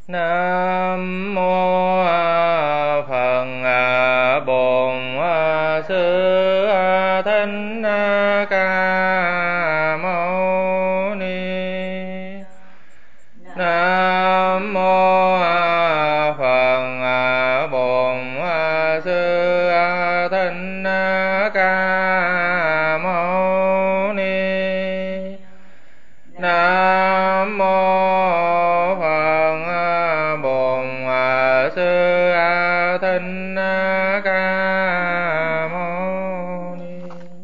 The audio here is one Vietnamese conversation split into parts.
Nam mô Phật Bổn Sư Thích Ca Mâu Ni. Nam mô Phật Bổn Sư Thích Ca Mâu Ni. Nam mô Phật Bổn Sư Thích Ca Mâu Ni.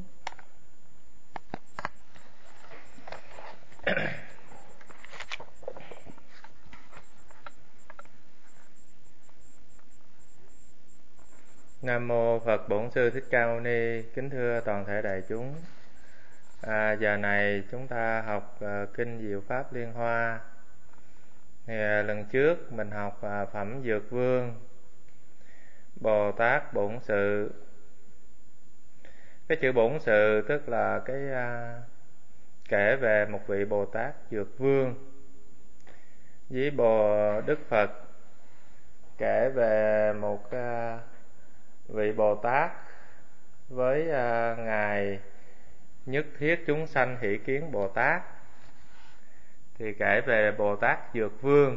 Nam mô Phật Bổn Sư Thích Ca Mâu Ni. Kính thưa toàn thể đại chúng, giờ này chúng ta học kinh Diệu Pháp Liên Hoa. Lần trước mình học phẩm Dược Vương, Bồ Tát Bổn Sự. Cái chữ bổn sự tức là kể về một vị Bồ Tát Dược Vương. Với Đức Phật kể về một vị Bồ Tát với ngài Nhất Thiết Chúng Sanh Hỷ Kiến Bồ Tát, thì kể về Bồ Tát Dược Vương.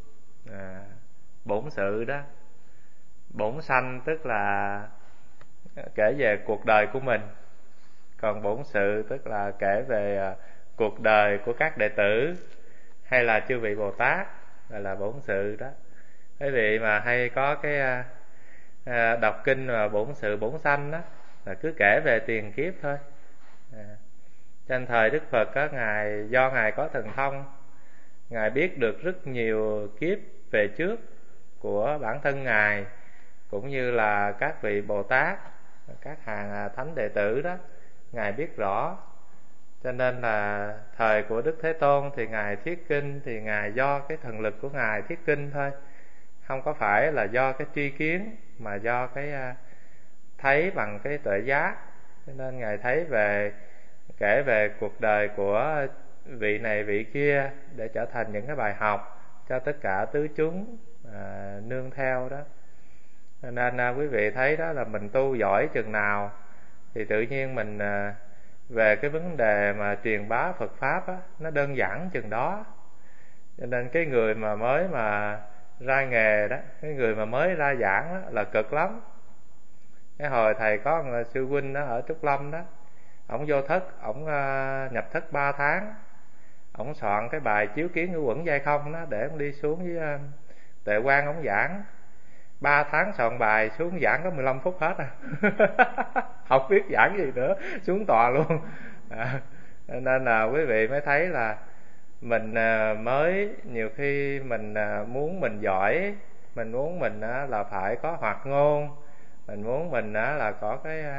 Bổn sự đó, bổn sanh tức là kể về cuộc đời của mình, còn bổn sự tức là kể về cuộc đời của các đệ tử hay là chư vị Bồ Tát, là bổn sự đó. Quý vị mà hay có đọc kinh mà bổn sự bổn sanh đó, là cứ kể về tiền kiếp thôi. Trên thời Đức Phật á, do ngài có thần thông, ngài biết được rất nhiều kiếp về trước của bản thân ngài, cũng như là các vị Bồ Tát, các hàng thánh đệ tử đó, ngài biết rõ. Cho nên là thời của Đức Thế Tôn thì ngài thuyết kinh, thì ngài do cái thần lực của ngài thuyết kinh thôi, không có phải là do cái tri kiến, mà do thấy bằng cái tuệ giác. Cho nên ngài thấy kể về cuộc đời của vị này vị kia, để trở thành những cái bài học cho tất cả tứ chúng nương theo đó. Nên quý vị thấy đó, là mình tu giỏi chừng nào thì tự nhiên mình về cái vấn đề mà truyền bá Phật Pháp á, nó đơn giản chừng đó. Cho nên cái người mà mới mà ra nghề đó, cái người mà mới ra giảng đó, là cực lắm. Cái hồi thầy có một sư huynh đó ở Trúc Lâm đó, ổng vô thất, ổng nhập thất 3 tháng, ổng soạn cái bài chiếu kiến ngũ quẩn giai không đó, để ổng đi xuống với Tệ Quan ổng giảng. 3 tháng soạn bài, xuống giảng có 15 phút hết không biết giảng gì nữa, xuống tòa luôn. Nên là quý vị mới thấy là mình mới, nhiều khi mình muốn mình giỏi, mình muốn mình là phải có hoạt ngôn, mình muốn mình là có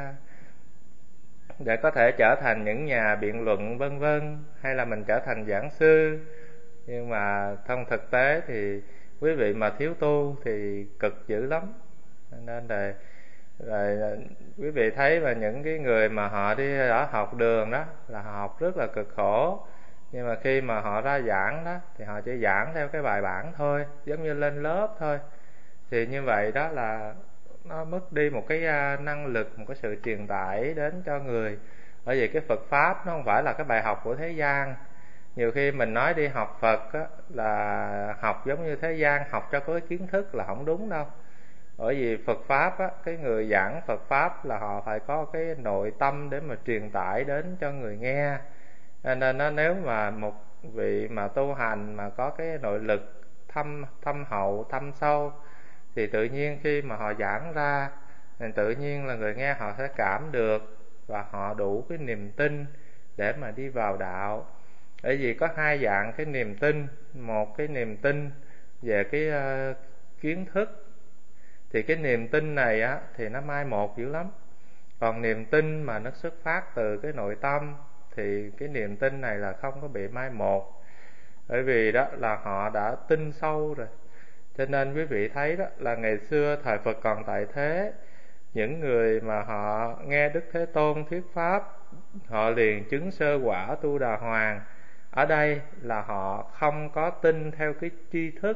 để có thể trở thành những nhà biện luận vân vân, hay là mình trở thành giảng sư. Nhưng mà trong thực tế thì quý vị mà thiếu tu thì cực dữ lắm. Nên rồi quý vị thấy là những cái người mà họ đi ở học đường đó, là họ học rất là cực khổ. Nhưng mà khi mà họ ra giảng đó, thì họ chỉ giảng theo cái bài bản thôi, giống như lên lớp thôi. Thì như vậy đó là nó mất đi một cái năng lực, một cái sự truyền tải đến cho người. Bởi vì cái Phật Pháp nó không phải là cái bài học của thế gian. Nhiều khi mình nói đi học Phật á, là học giống như thế gian, học cho có cái kiến thức là không đúng đâu. Bởi vì Phật Pháp á, cái người giảng Phật Pháp là họ phải có cái nội tâm để mà truyền tải đến cho người nghe. Cho nên nếu mà một vị mà tu hành mà có cái nội lực thâm hậu, thâm sâu, thì tự nhiên khi mà họ giảng ra, thì tự nhiên là người nghe họ sẽ cảm được, và họ đủ cái niềm tin để mà đi vào đạo. Bởi vì có hai dạng cái niềm tin. Một cái niềm tin về cái kiến thức, thì cái niềm tin này á thì nó mai một dữ lắm. Còn niềm tin mà nó xuất phát từ cái nội tâm, thì cái niềm tin này là không có bị mai một. Bởi vì đó là họ đã tin sâu rồi. Cho nên quý vị thấy đó, là ngày xưa thời Phật còn tại thế, những người mà họ nghe Đức Thế Tôn thuyết Pháp, họ liền chứng sơ quả Tu Đà Hoàng. Ở đây là họ không có tin theo cái tri thức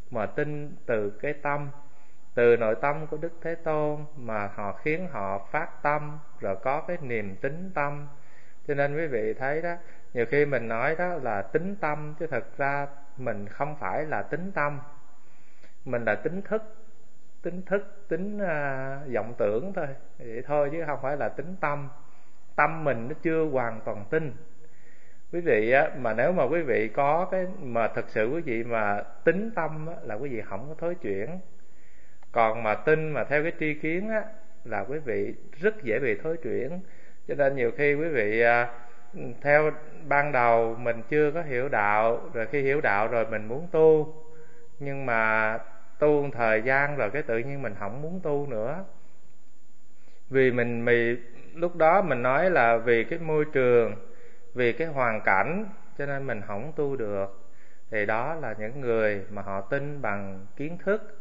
mà tin từ cái tâm, từ nội tâm của Đức Thế Tôn mà họ khiến họ phát tâm, rồi có cái niềm tín tâm. Cho nên quý vị thấy đó, nhiều khi mình nói đó là tín tâm, chứ thật ra mình không phải là tín tâm, mình là tín thức, tín vọng tưởng thôi, vậy thôi, chứ không phải là tín tâm. Tâm mình nó chưa hoàn toàn tin. Quý vị á, mà nếu mà quý vị có cái mà thật sự quý vị mà tín tâm á, là quý vị không có thối chuyển. Còn mà tin mà theo cái tri kiến á, là quý vị rất dễ bị thối chuyển. Cho nên nhiều khi quý vị theo ban đầu mình chưa có hiểu đạo, rồi khi hiểu đạo rồi mình muốn tu, nhưng mà tu một thời gian rồi cái tự nhiên mình không muốn tu nữa. Vì mình lúc đó mình nói là vì cái môi trường, vì cái hoàn cảnh, cho nên mình không tu được. Thì đó là những người mà họ tin bằng kiến thức,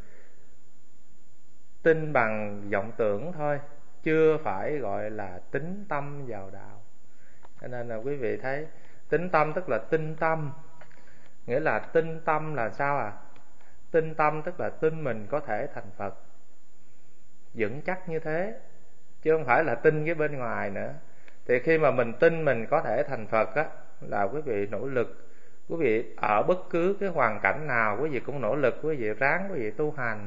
tin bằng vọng tưởng thôi, chưa phải gọi là tín tâm vào đạo. Cho nên là quý vị thấy tín tâm tức là tinh tâm. Nghĩa là tinh tâm là sao à? Tinh tâm tức là tin mình có thể thành Phật, vững chắc như thế, chứ không phải là tin cái bên ngoài nữa. Thì khi mà mình tin mình có thể thành Phật á, là quý vị nỗ lực, quý vị ở bất cứ cái hoàn cảnh nào quý vị cũng nỗ lực, quý vị ráng, quý vị tu hành,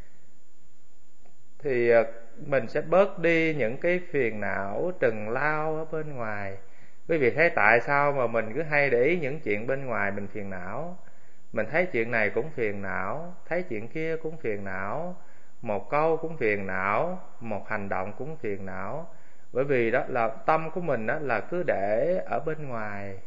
thì mình sẽ bớt đi những cái phiền não trần lao ở bên ngoài. Quý vị thấy tại sao mà mình cứ hay để ý những chuyện bên ngoài mình phiền não? Mình thấy chuyện này cũng phiền não, thấy chuyện kia cũng phiền não, một câu cũng phiền não, một hành động cũng phiền não. Bởi vì đó là tâm của mình đó là cứ để ở bên ngoài.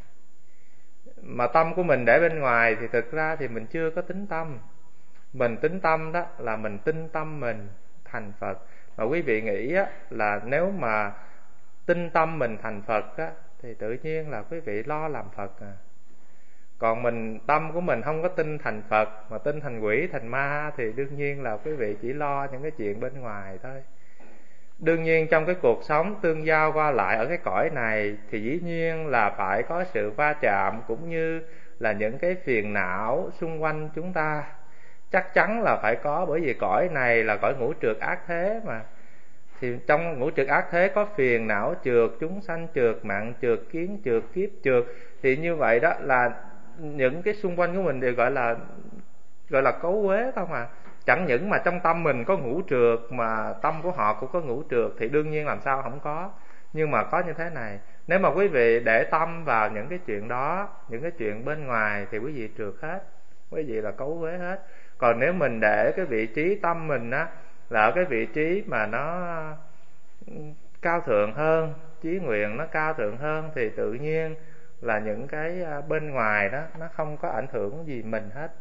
Mà tâm của mình để bên ngoài thì thực ra thì mình chưa có tín tâm. Mình tín tâm đó là mình tin tâm mình thành Phật. Mà quý vị nghĩ á, là nếu mà tin tâm mình thành Phật á, thì tự nhiên là quý vị lo làm Phật à. Còn tâm của mình không có tin thành Phật mà tin thành quỷ thành ma, thì đương nhiên là quý vị chỉ lo những cái chuyện bên ngoài thôi. Đương nhiên trong cái cuộc sống tương giao qua lại ở cái cõi này thì dĩ nhiên là phải có sự va chạm, cũng như là những cái phiền não xung quanh chúng ta. Chắc chắn là phải có, bởi vì cõi này là cõi ngũ trược ác thế mà. Thì trong ngũ trược ác thế có phiền não trược, chúng sanh trược, mạng trược, kiến trược, kiếp trược. Thì như vậy đó là những cái xung quanh của mình đều gọi là cấu uế không à. Chẳng những mà trong tâm mình có ngũ trược mà tâm của họ cũng có ngũ trược, thì đương nhiên làm sao không có. Nhưng mà có như thế này, nếu mà quý vị để tâm vào những cái chuyện đó, những cái chuyện bên ngoài, thì quý vị trược hết, quý vị là cấu uế hết. Còn nếu mình để cái vị trí tâm mình á là ở cái vị trí mà nó cao thượng hơn, chí nguyện nó cao thượng hơn, thì tự nhiên là những cái bên ngoài đó nó không có ảnh hưởng gì mình hết.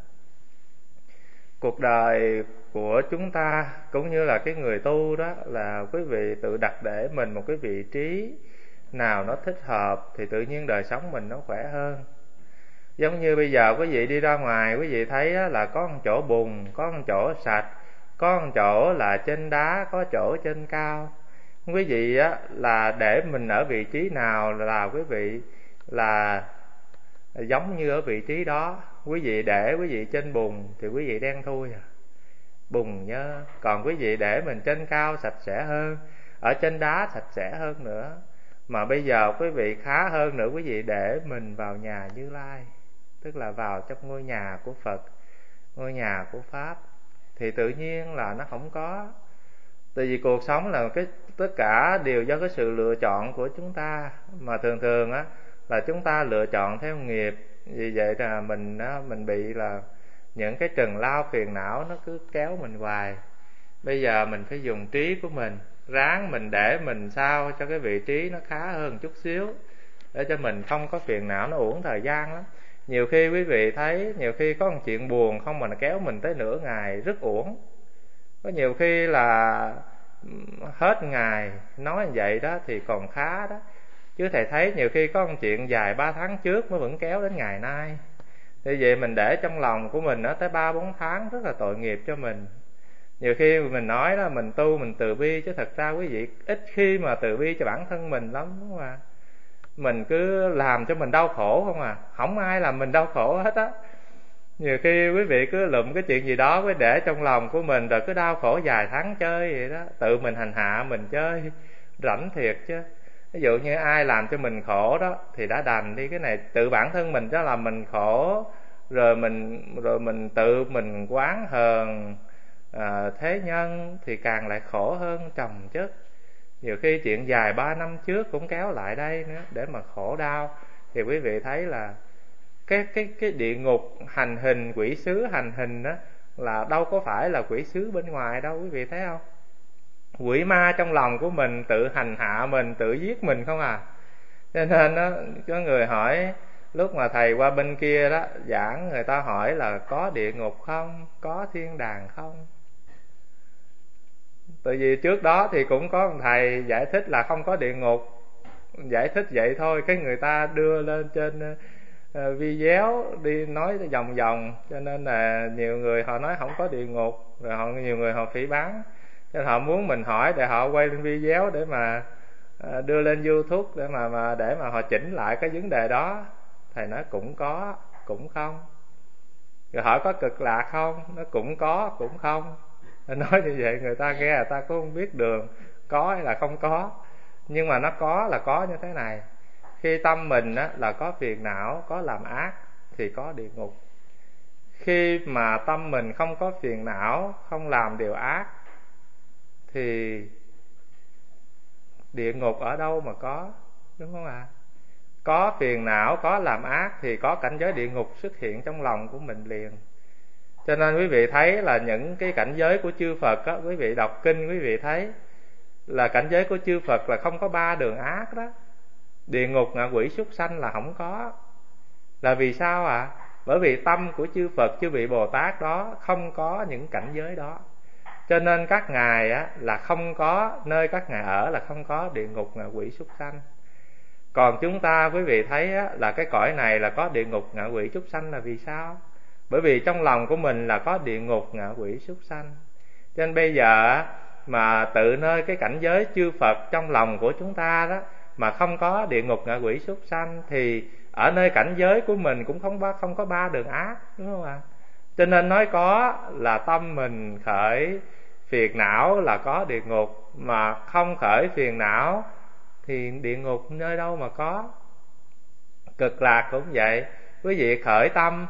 Cuộc đời của chúng ta cũng như là cái người tu đó, là quý vị tự đặt để mình một cái vị trí nào nó thích hợp, thì tự nhiên đời sống mình nó khỏe hơn. Giống như bây giờ quý vị đi ra ngoài, quý vị thấy là có một chỗ bùn, có một chỗ sạch, có một chỗ là trên đá, có chỗ trên cao. Quý vị á là để mình ở vị trí nào là quý vị là giống như ở vị trí đó. Quý vị để quý vị trên bùn thì quý vị đen thui à, bùn nhơ. Còn quý vị để mình trên cao sạch sẽ hơn, ở trên đá sạch sẽ hơn nữa. Mà bây giờ quý vị khá hơn nữa, quý vị để mình vào nhà Như Lai, tức là vào trong ngôi nhà của Phật, ngôi nhà của Pháp, thì tự nhiên là nó không có. Tại vì cuộc sống là tất cả đều do cái sự lựa chọn của chúng ta. Mà thường thường á là chúng ta lựa chọn theo nghiệp. Vì vậy là mình bị là những cái trần lao phiền não nó cứ kéo mình hoài. Bây giờ mình phải dùng trí của mình, ráng mình để mình sao cho cái vị trí nó khá hơn chút xíu, để cho mình không có phiền não, nó uổng thời gian lắm. Nhiều khi quý vị thấy, nhiều khi có một chuyện buồn không mà nó kéo mình tới nửa ngày, rất uổng. Có nhiều khi là hết ngày nói như vậy đó thì còn khá đó. Chứ thầy thấy nhiều khi có một chuyện dài 3 tháng trước mới vẫn kéo đến ngày nay. Như vậy mình để trong lòng của mình tới 3-4 tháng rất là tội nghiệp cho mình. Nhiều khi mình nói là mình tu, mình từ bi, chứ thật ra quý vị ít khi mà từ bi cho bản thân mình lắm, đúng không ạ? Mình cứ làm cho mình đau khổ không à, không ai làm mình đau khổ hết á. Nhiều khi quý vị cứ lụm cái chuyện gì đó với để trong lòng của mình, rồi cứ đau khổ vài tháng chơi vậy đó, tự mình hành hạ mình chơi, rảnh thiệt chứ. Ví dụ như ai làm cho mình khổ đó thì đã đành đi, cái này tự bản thân mình đó làm mình khổ, rồi mình tự mình oán hờn thế nhân thì càng lại khổ hơn chồng chất. Nhiều khi chuyện dài 3 năm trước cũng kéo lại đây nữa để mà khổ đau. Thì quý vị thấy là cái địa ngục hành hình, quỷ sứ hành hình đó là đâu có phải là quỷ sứ bên ngoài đâu, quý vị thấy không? Quỷ ma trong lòng của mình tự hành hạ mình, tự giết mình không à. Cho nên đó, có người hỏi lúc mà thầy qua bên kia đó giảng, người ta hỏi là có địa ngục không, có thiên đàng không. Tại vì trước đó thì cũng có một thầy giải thích là không có địa ngục, giải thích vậy thôi, cái người ta đưa lên trên video đi nói vòng vòng, cho nên là nhiều người họ nói không có địa ngục, rồi nhiều người họ phỉ báng, cho nên họ muốn mình hỏi để họ quay lên video để mà đưa lên YouTube để mà họ chỉnh lại cái vấn đề đó. Thầy nói cũng có cũng không. Rồi hỏi có cực lạc không, nó cũng có cũng không. Nói như vậy người ta nghe, người ta cũng không biết đường có hay là không có. Nhưng mà nó có là có như thế này: khi tâm mình á, là có phiền não, có làm ác thì có địa ngục. Khi mà tâm mình không có phiền não, không làm điều ác thì địa ngục ở đâu mà có, đúng không ạ? Có phiền não, có làm ác thì có cảnh giới địa ngục xuất hiện trong lòng của mình liền. Cho nên quý vị thấy là những cái cảnh giới của chư Phật á, quý vị đọc kinh quý vị thấy là cảnh giới của chư Phật là không có 3 đường ác đó. Địa ngục, ngạ quỷ, súc sanh là không có. Là vì sao ạ? Bởi vì tâm của chư Phật, chư vị Bồ Tát đó không có những cảnh giới đó. Cho nên các ngài á, là không có, nơi các ngài ở là không có địa ngục, ngạ quỷ, súc sanh. Còn chúng ta quý vị thấy á, là cái cõi này là có địa ngục, ngạ quỷ, súc sanh là vì sao? Bởi vì trong lòng của mình là có địa ngục, ngạ quỷ, súc sanh. Cho nên bây giờ mà tự nơi cái cảnh giới chư Phật trong lòng của chúng ta đó mà không có địa ngục, ngạ quỷ, súc sanh thì ở nơi cảnh giới của mình cũng không có 3 đường ác, đúng không ạ? Cho nên nói có là tâm mình khởi phiền não là có địa ngục, mà không khởi phiền não thì địa ngục nơi đâu mà có. Cực lạc cũng vậy, quý vị khởi tâm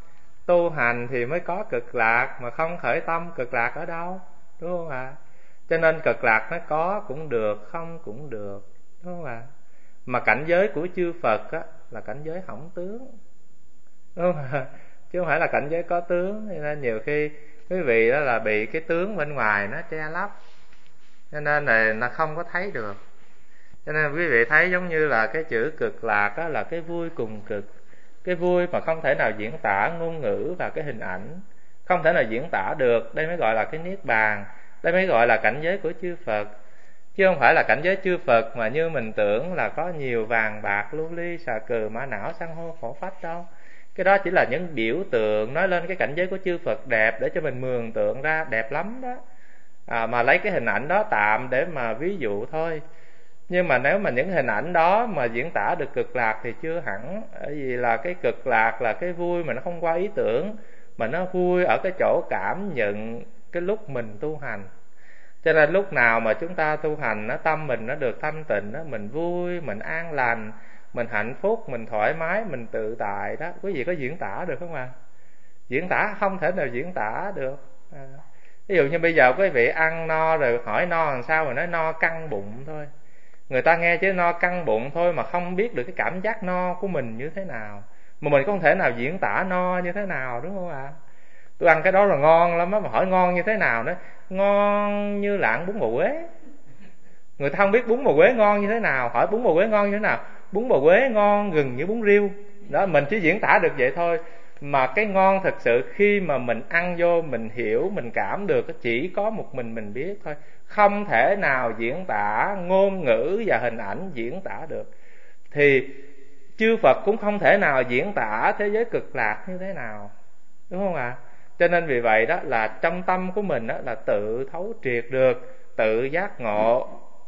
tu hành thì mới có cực lạc, mà không khởi tâm cực lạc ở đâu, đúng không ạ? Cho nên cực lạc nó có cũng được, không cũng được, đúng không ạ? Mà cảnh giới của chư Phật á, là cảnh giới hỏng tướng, đúng không ạ? Chứ không phải là cảnh giới có tướng. Nên nhiều khi quý vị đó là bị cái tướng bên ngoài nó che lấp, cho nên là nó không có thấy được. Cho nên quý vị thấy giống như là cái chữ cực lạc đó là cái vui cùng cực, cái vui mà không thể nào diễn tả ngôn ngữ và cái hình ảnh, không thể nào diễn tả được. Đây mới gọi là cái niết bàn, đây mới gọi là cảnh giới của chư Phật. Chứ không phải là cảnh giới chư Phật mà như mình tưởng là có nhiều vàng bạc lưu ly xà cừ mã não san hô phổ phách đâu. Cái đó chỉ là những biểu tượng nói lên cái cảnh giới của chư Phật đẹp để cho mình mường tượng ra, đẹp lắm đó. Mà lấy cái hình ảnh đó tạm để mà ví dụ thôi. Nhưng mà nếu mà những hình ảnh đó mà diễn tả được cực lạc thì chưa hẳn. Bởi vì là cái cực lạc là cái vui mà nó không qua ý tưởng, mà nó vui ở cái chỗ cảm nhận cái lúc mình tu hành. Cho nên lúc nào mà chúng ta tu hành, tâm mình nó được thanh tịnh, mình vui, mình an lành, mình hạnh phúc, mình thoải mái, mình tự tại đó. Quý vị có diễn tả được không ạ? Diễn tả không thể nào diễn tả được. Ví dụ như bây giờ quý vị ăn no rồi hỏi no làm sao, mà nói no căng bụng thôi. Người ta nghe chứ no căng bụng thôi mà không biết được cái cảm giác no của mình như thế nào, mà mình không thể nào diễn tả no như thế nào, đúng không ạ? Tôi ăn cái đó là ngon lắm á, mà hỏi ngon như thế nào đó, ngon như là ăn bún bò Huế. Người ta không biết bún bò Huế ngon như thế nào, hỏi bún bò Huế ngon như thế nào, bún bò Huế ngon gừng như bún riêu đó. Mình chỉ diễn tả được vậy thôi, mà cái ngon thật sự khi mà mình ăn vô, mình hiểu, mình cảm được, chỉ có một mình biết thôi. Không thể nào diễn tả, ngôn ngữ và hình ảnh diễn tả được. Thì chư Phật cũng không thể nào diễn tả thế giới cực lạc như thế nào, đúng không ạ? Cho nên vì vậy đó là trong tâm của mình đó là tự thấu triệt được, tự giác ngộ.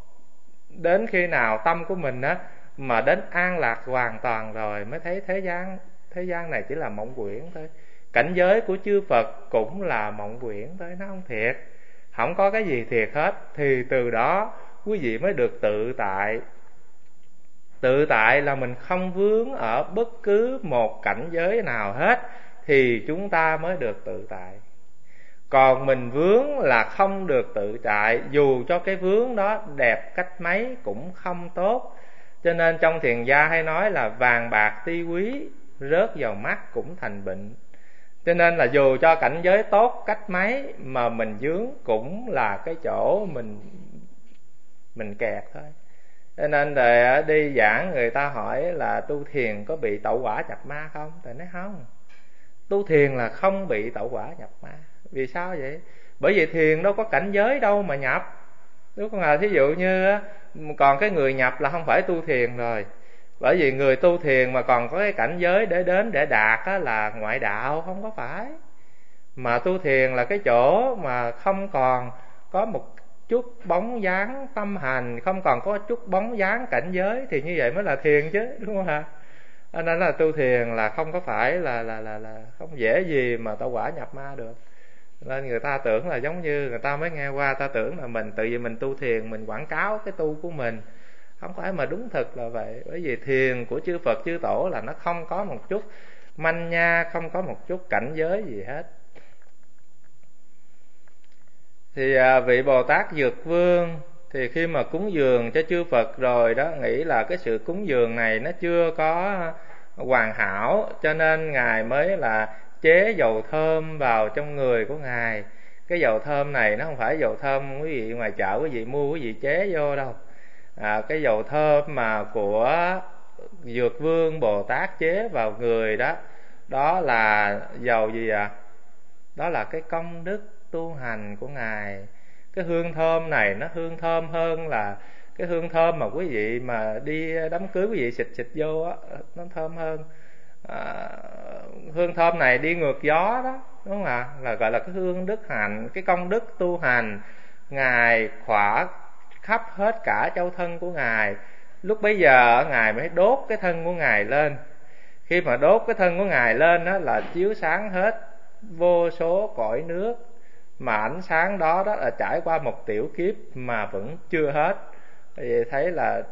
Đến khi nào tâm của mình đó mà đến an lạc hoàn toàn rồi mới thấy thế gian này chỉ là mộng quyển thôi. cảnh giới của chư Phật cũng là mộng quyển thôi, nó không thiệt, không có cái gì thiệt hết. Thì từ đó quý vị mới được tự tại. Tự tại là mình không vướng ở bất cứ một cảnh giới nào hết, thì chúng ta mới được tự tại. Còn mình vướng là không được tự tại, dù cho cái vướng đó đẹp cách mấy cũng không tốt. Cho nên trong thiền gia hay nói là vàng bạc tuy quý, rớt vào mắt cũng thành bệnh. Cho nên là dù cho cảnh giới tốt cách mấy mà mình vướng cũng là cái chỗ mình kẹt thôi. Cho nên rồi đi giảng người ta hỏi là tu thiền có bị tẩu hỏa nhập ma không? Thì nói không, tu thiền là không bị tẩu hỏa nhập ma. Vì sao vậy? Bởi vì thiền đâu có cảnh giới đâu mà nhập. Đúng không ạ? Thí dụ như còn cái người nhập là không phải tu thiền rồi. Bởi vì người tu thiền mà còn có cái cảnh giới để đến để đạt là ngoại đạo, không có phải. Mà tu thiền là cái chỗ mà không còn có một chút bóng dáng tâm hành, không còn có chút bóng dáng cảnh giới, thì như vậy mới là thiền chứ, đúng không ạ? Nên là tu thiền là không có phải là không dễ gì mà tẩu hỏa nhập ma được. Nên người ta tưởng là giống như người ta mới nghe qua, ta tưởng là mình tự vì mình tu thiền mình quảng cáo cái tu của mình. Không phải, mà đúng thực là vậy. Bởi vì thiền của chư Phật chư Tổ là nó không có một chút manh nha, không có một chút cảnh giới gì hết. Thì vị Bồ Tát Dược Vương thì khi mà cúng dường cho chư Phật rồi đó, nghĩ là cái sự cúng dường này nó chưa có hoàn hảo, cho nên Ngài mới là chế dầu thơm vào trong người của Ngài. Cái dầu thơm này nó không phải dầu thơm quý vị ngoài chợ quý vị mua quý vị chế vô đâu. Cái dầu thơm mà của Dược Vương Bồ Tát chế vào người đó, đó là dầu gì ạ? Đó là cái công đức tu hành của Ngài. Cái hương thơm này nó hương thơm hơn là cái hương thơm mà quý vị mà đi đám cưới quý vị xịt xịt vô á, nó thơm hơn. Hương thơm này đi ngược gió đó, đúng không ạ? Là gọi là cái hương đức hạnh, cái công đức tu hành. Ngài khỏa khắp hết cả châu thân của Ngài. Lúc bấy giờ Ngài mới đốt cái thân của Ngài lên. Khi mà đốt cái thân của Ngài lên đó là chiếu sáng hết vô số cõi nước, mà ánh sáng đó là trải qua một tiểu kiếp mà vẫn chưa hết. Thì thấy là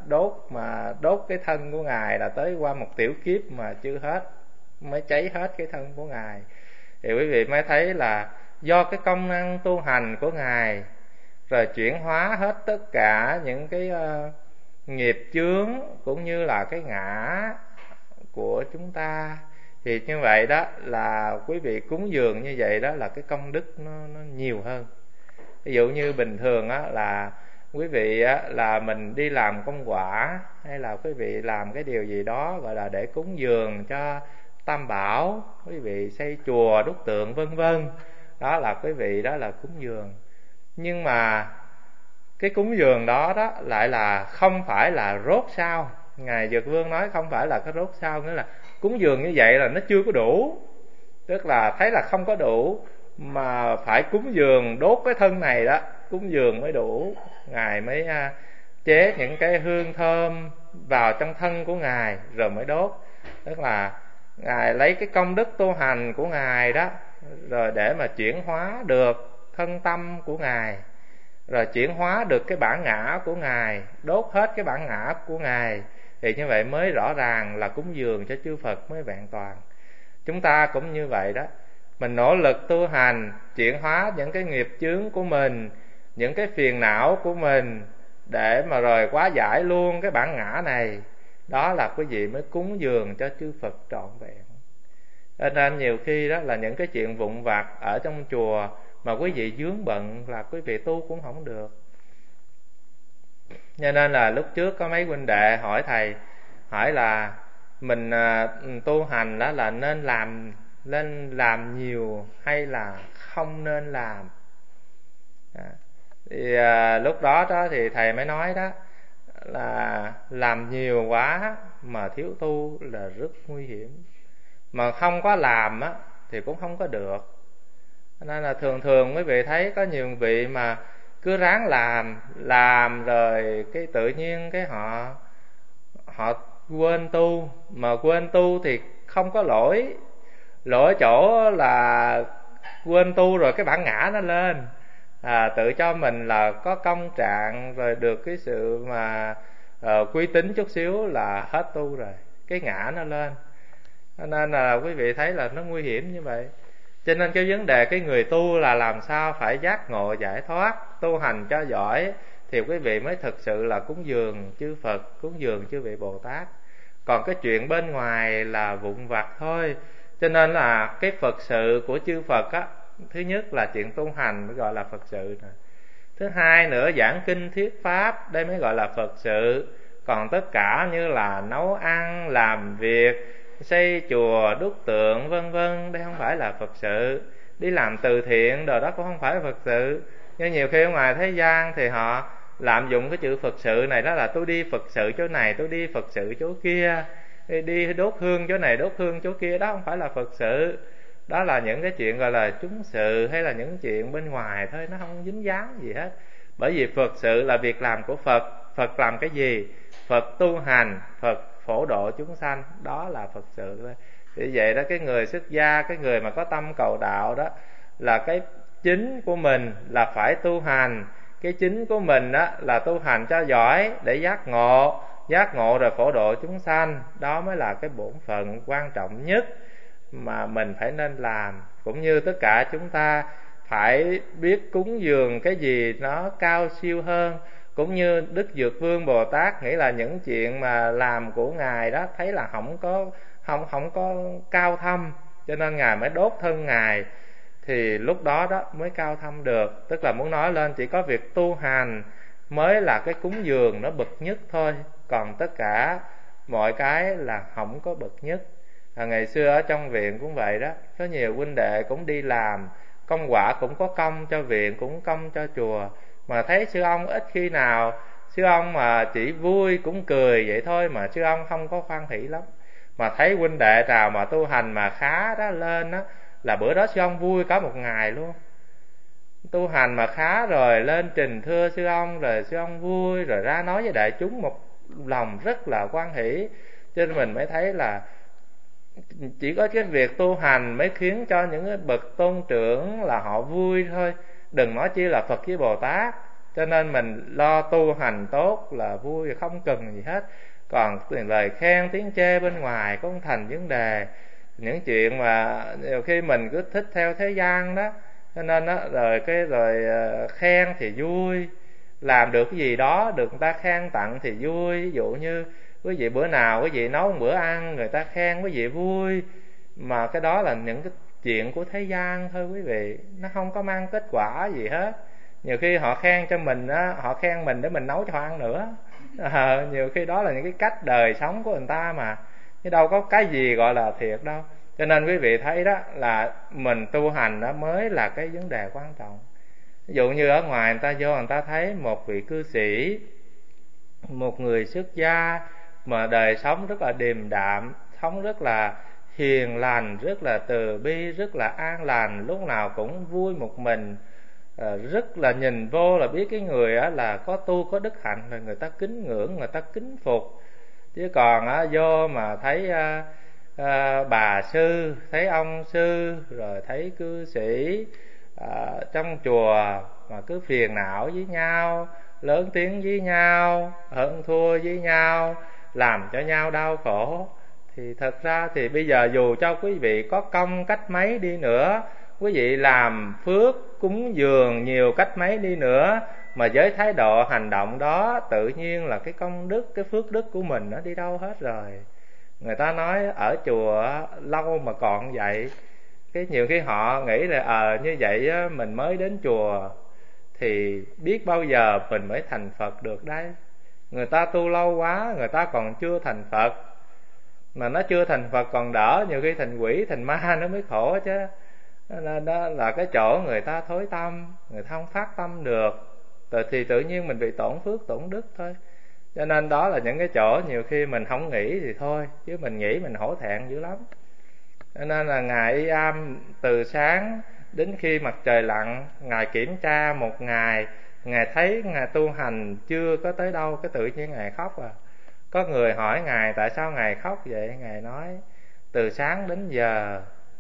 đốt cái thân của Ngài là tới qua một tiểu kiếp mà chưa hết, mới cháy hết cái thân của Ngài. Thì quý vị mới thấy là do cái công năng tu hành của Ngài, rồi chuyển hóa hết tất cả những cái nghiệp chướng cũng như là cái ngã của chúng ta. Thì như vậy đó là quý vị cúng dường như vậy đó là cái công đức nó nhiều hơn. Ví dụ như bình thường á là quý vị á là mình đi làm công quả, hay là quý vị làm cái điều gì đó gọi là để cúng dường cho Tam Bảo, quý vị xây chùa đúc tượng vân vân, đó là quý vị đó là cúng dường. Nhưng mà cái cúng dường đó đó lại là không phải là rốt sao. Ngài Dược Vương nói không phải là cái rốt sao, nghĩa là cúng dường như vậy là nó chưa có đủ, tức là thấy là không có đủ, mà phải cúng dường đốt cái thân này đó, cúng dường mới đủ. Ngài mới chế những cái hương thơm vào trong thân của Ngài rồi mới đốt. Tức là Ngài lấy cái công đức tu hành của Ngài đó, rồi để mà chuyển hóa được thân tâm của Ngài, rồi chuyển hóa được cái bản ngã của Ngài, đốt hết cái bản ngã của Ngài, thì như vậy mới rõ ràng là cúng dường cho chư Phật mới vẹn toàn. Chúng ta cũng như vậy đó, mình nỗ lực tu hành, chuyển hóa những cái nghiệp chướng của mình, những cái phiền não của mình, để mà rồi hóa giải luôn cái bản ngã này, đó là quý vị mới cúng dường cho chư Phật trọn vẹn. Cho nên nhiều khi đó là những cái chuyện vụn vặt ở trong chùa mà quý vị vướng bận là quý vị tu cũng không được. Cho nên là lúc trước có mấy huynh đệ hỏi thầy, hỏi là mình tu hành đó là nên làm nhiều hay là không nên làm. Thì lúc đó thì thầy mới nói đó là làm nhiều quá mà thiếu tu là rất nguy hiểm, mà không có làm á thì cũng không có được. Nên là thường thường quý vị thấy có nhiều vị mà cứ ráng làm rồi cái tự nhiên cái họ quên tu, mà quên tu thì không có lỗi, Lộ ở chỗ là quên tu rồi cái bản ngã nó lên, tự cho mình là có công trạng rồi được cái sự mà uy tín chút xíu là hết tu rồi, cái ngã nó lên. Cho nên là quý vị thấy là nó nguy hiểm như vậy. Cho nên cái vấn đề cái người tu là làm sao phải giác ngộ giải thoát, tu hành cho giỏi thì quý vị mới thực sự là cúng dường chư Phật, cúng dường chư vị Bồ Tát. Còn cái chuyện bên ngoài là vụn vặt thôi. Cho nên là cái Phật sự của chư Phật á, thứ nhất là chuyện tu hành mới gọi là Phật sự nè. Thứ hai nữa, giảng kinh thuyết pháp, đây mới gọi là Phật sự. Còn tất cả như là nấu ăn, làm việc, xây chùa, đúc tượng vân vân, đây không phải là Phật sự. Đi làm từ thiện đồ đó cũng không phải là Phật sự. Nhưng nhiều khi ở ngoài thế gian thì họ lạm dụng cái chữ Phật sự này, đó là tôi đi Phật sự chỗ này, tôi đi Phật sự chỗ kia, đi đốt hương chỗ này, đốt hương chỗ kia, đó không phải là Phật sự. Đó là những cái chuyện gọi là chúng sự, hay là những chuyện bên ngoài thôi, nó không dính dáng gì hết. Bởi vì Phật sự là việc làm của Phật. Phật làm cái gì? Phật tu hành, Phật phổ độ chúng sanh, đó là Phật sự thôi. Vì vậy đó, cái người xuất gia, cái người mà có tâm cầu đạo đó, là cái chính của mình là phải tu hành. Cái chính của mình đó là tu hành cho giỏi để giác ngộ, giác ngộ rồi phổ độ chúng sanh. Đó mới là cái bổn phận quan trọng nhất mà mình phải nên làm. Cũng như tất cả chúng ta phải biết cúng dường cái gì nó cao siêu hơn. Cũng như Đức Dược Vương Bồ Tát nghĩ là những chuyện mà làm của Ngài đó thấy là không có cao thâm, cho nên Ngài mới đốt thân Ngài, thì lúc đó đó mới cao thâm được. Tức là muốn nói lên chỉ có việc tu hành mới là cái cúng dường nó bậc nhất thôi, còn tất cả mọi cái là không có bậc nhất. Ngày xưa ở trong viện cũng vậy đó, có nhiều huynh đệ cũng đi làm công quả, cũng có công cho viện, cũng công cho chùa, mà thấy sư ông ít khi nào, sư ông mà chỉ vui cũng cười vậy thôi, mà sư ông không có hoan hỷ lắm. Mà thấy huynh đệ nào mà tu hành mà khá đó lên đó, là bữa đó sư ông vui cả một ngày luôn. Tu hành mà khá rồi lên trình thưa sư ông, rồi sư ông vui, rồi ra nói với đại chúng một lòng rất là hoan hỷ. Cho nên mình mới thấy là chỉ có cái việc tu hành mới khiến cho những cái bậc tôn trưởng là họ vui thôi, đừng nói chi là Phật với Bồ Tát. Cho nên mình lo tu hành tốt là vui, không cần gì hết. Còn lời khen tiếng chê bên ngoài cũng không thành vấn đề. Những chuyện mà nhiều khi mình cứ thích theo thế gian đó, cho nên đó, rồi khen thì vui, làm được cái gì đó được người ta khen tặng thì vui. Ví dụ như quý vị bữa nào quý vị nấu một bữa ăn người ta khen quý vị vui, mà cái đó là những cái chuyện của thế gian thôi quý vị, nó không có mang kết quả gì hết. Nhiều khi họ khen cho mình á, họ khen mình để mình nấu cho họ ăn nữa. Nhiều khi đó là những cái cách đời sống của người ta mà, chứ đâu có cái gì gọi là thiệt đâu. Cho nên quý vị thấy đó, là mình tu hành đó mới là cái vấn đề quan trọng. Ví dụ như ở ngoài người ta vô người ta thấy một vị cư sĩ, một người xuất gia mà đời sống rất là điềm đạm, sống rất là hiền lành, rất là từ bi, rất là an lành, lúc nào cũng vui một mình, rất là nhìn vô là biết cái người á là có tu có đức hạnh, rồi người ta kính ngưỡng, người ta kính phục. Chứ còn á vô mà thấy bà sư, thấy ông sư, rồi thấy cư sĩ trong chùa mà cứ phiền não với nhau, lớn tiếng với nhau, hơn thua với nhau, làm cho nhau đau khổ, thì thật ra thì bây giờ dù cho quý vị có công cách mấy đi nữa, quý vị làm phước cúng dường nhiều cách mấy đi nữa, mà với thái độ hành động đó, tự nhiên là cái công đức, cái phước đức của mình nó đi đâu hết rồi. Người ta nói ở chùa lâu mà còn vậy, cái nhiều khi họ nghĩ là như vậy á, mình mới đến chùa thì biết bao giờ mình mới thành Phật được đây. Người ta tu lâu quá, người ta còn chưa thành Phật. Mà nó chưa thành Phật còn đỡ, nhiều khi thành quỷ, thành ma nó mới khổ chứ. Nên đó là cái chỗ người ta thối tâm, người ta không phát tâm được, thì tự nhiên mình bị tổn phước, tổn đức thôi. Cho nên đó là những cái chỗ nhiều khi mình không nghĩ thì thôi, chứ mình nghĩ mình hổ thẹn dữ lắm. Cho nên là Ngài Y Am từ sáng đến khi mặt trời lặn, Ngài kiểm tra một ngày, Ngài thấy Ngài tu hành chưa có tới đâu, cái tự nhiên Ngài khóc à. Có người hỏi Ngài tại sao Ngài khóc vậy, Ngài nói từ sáng đến giờ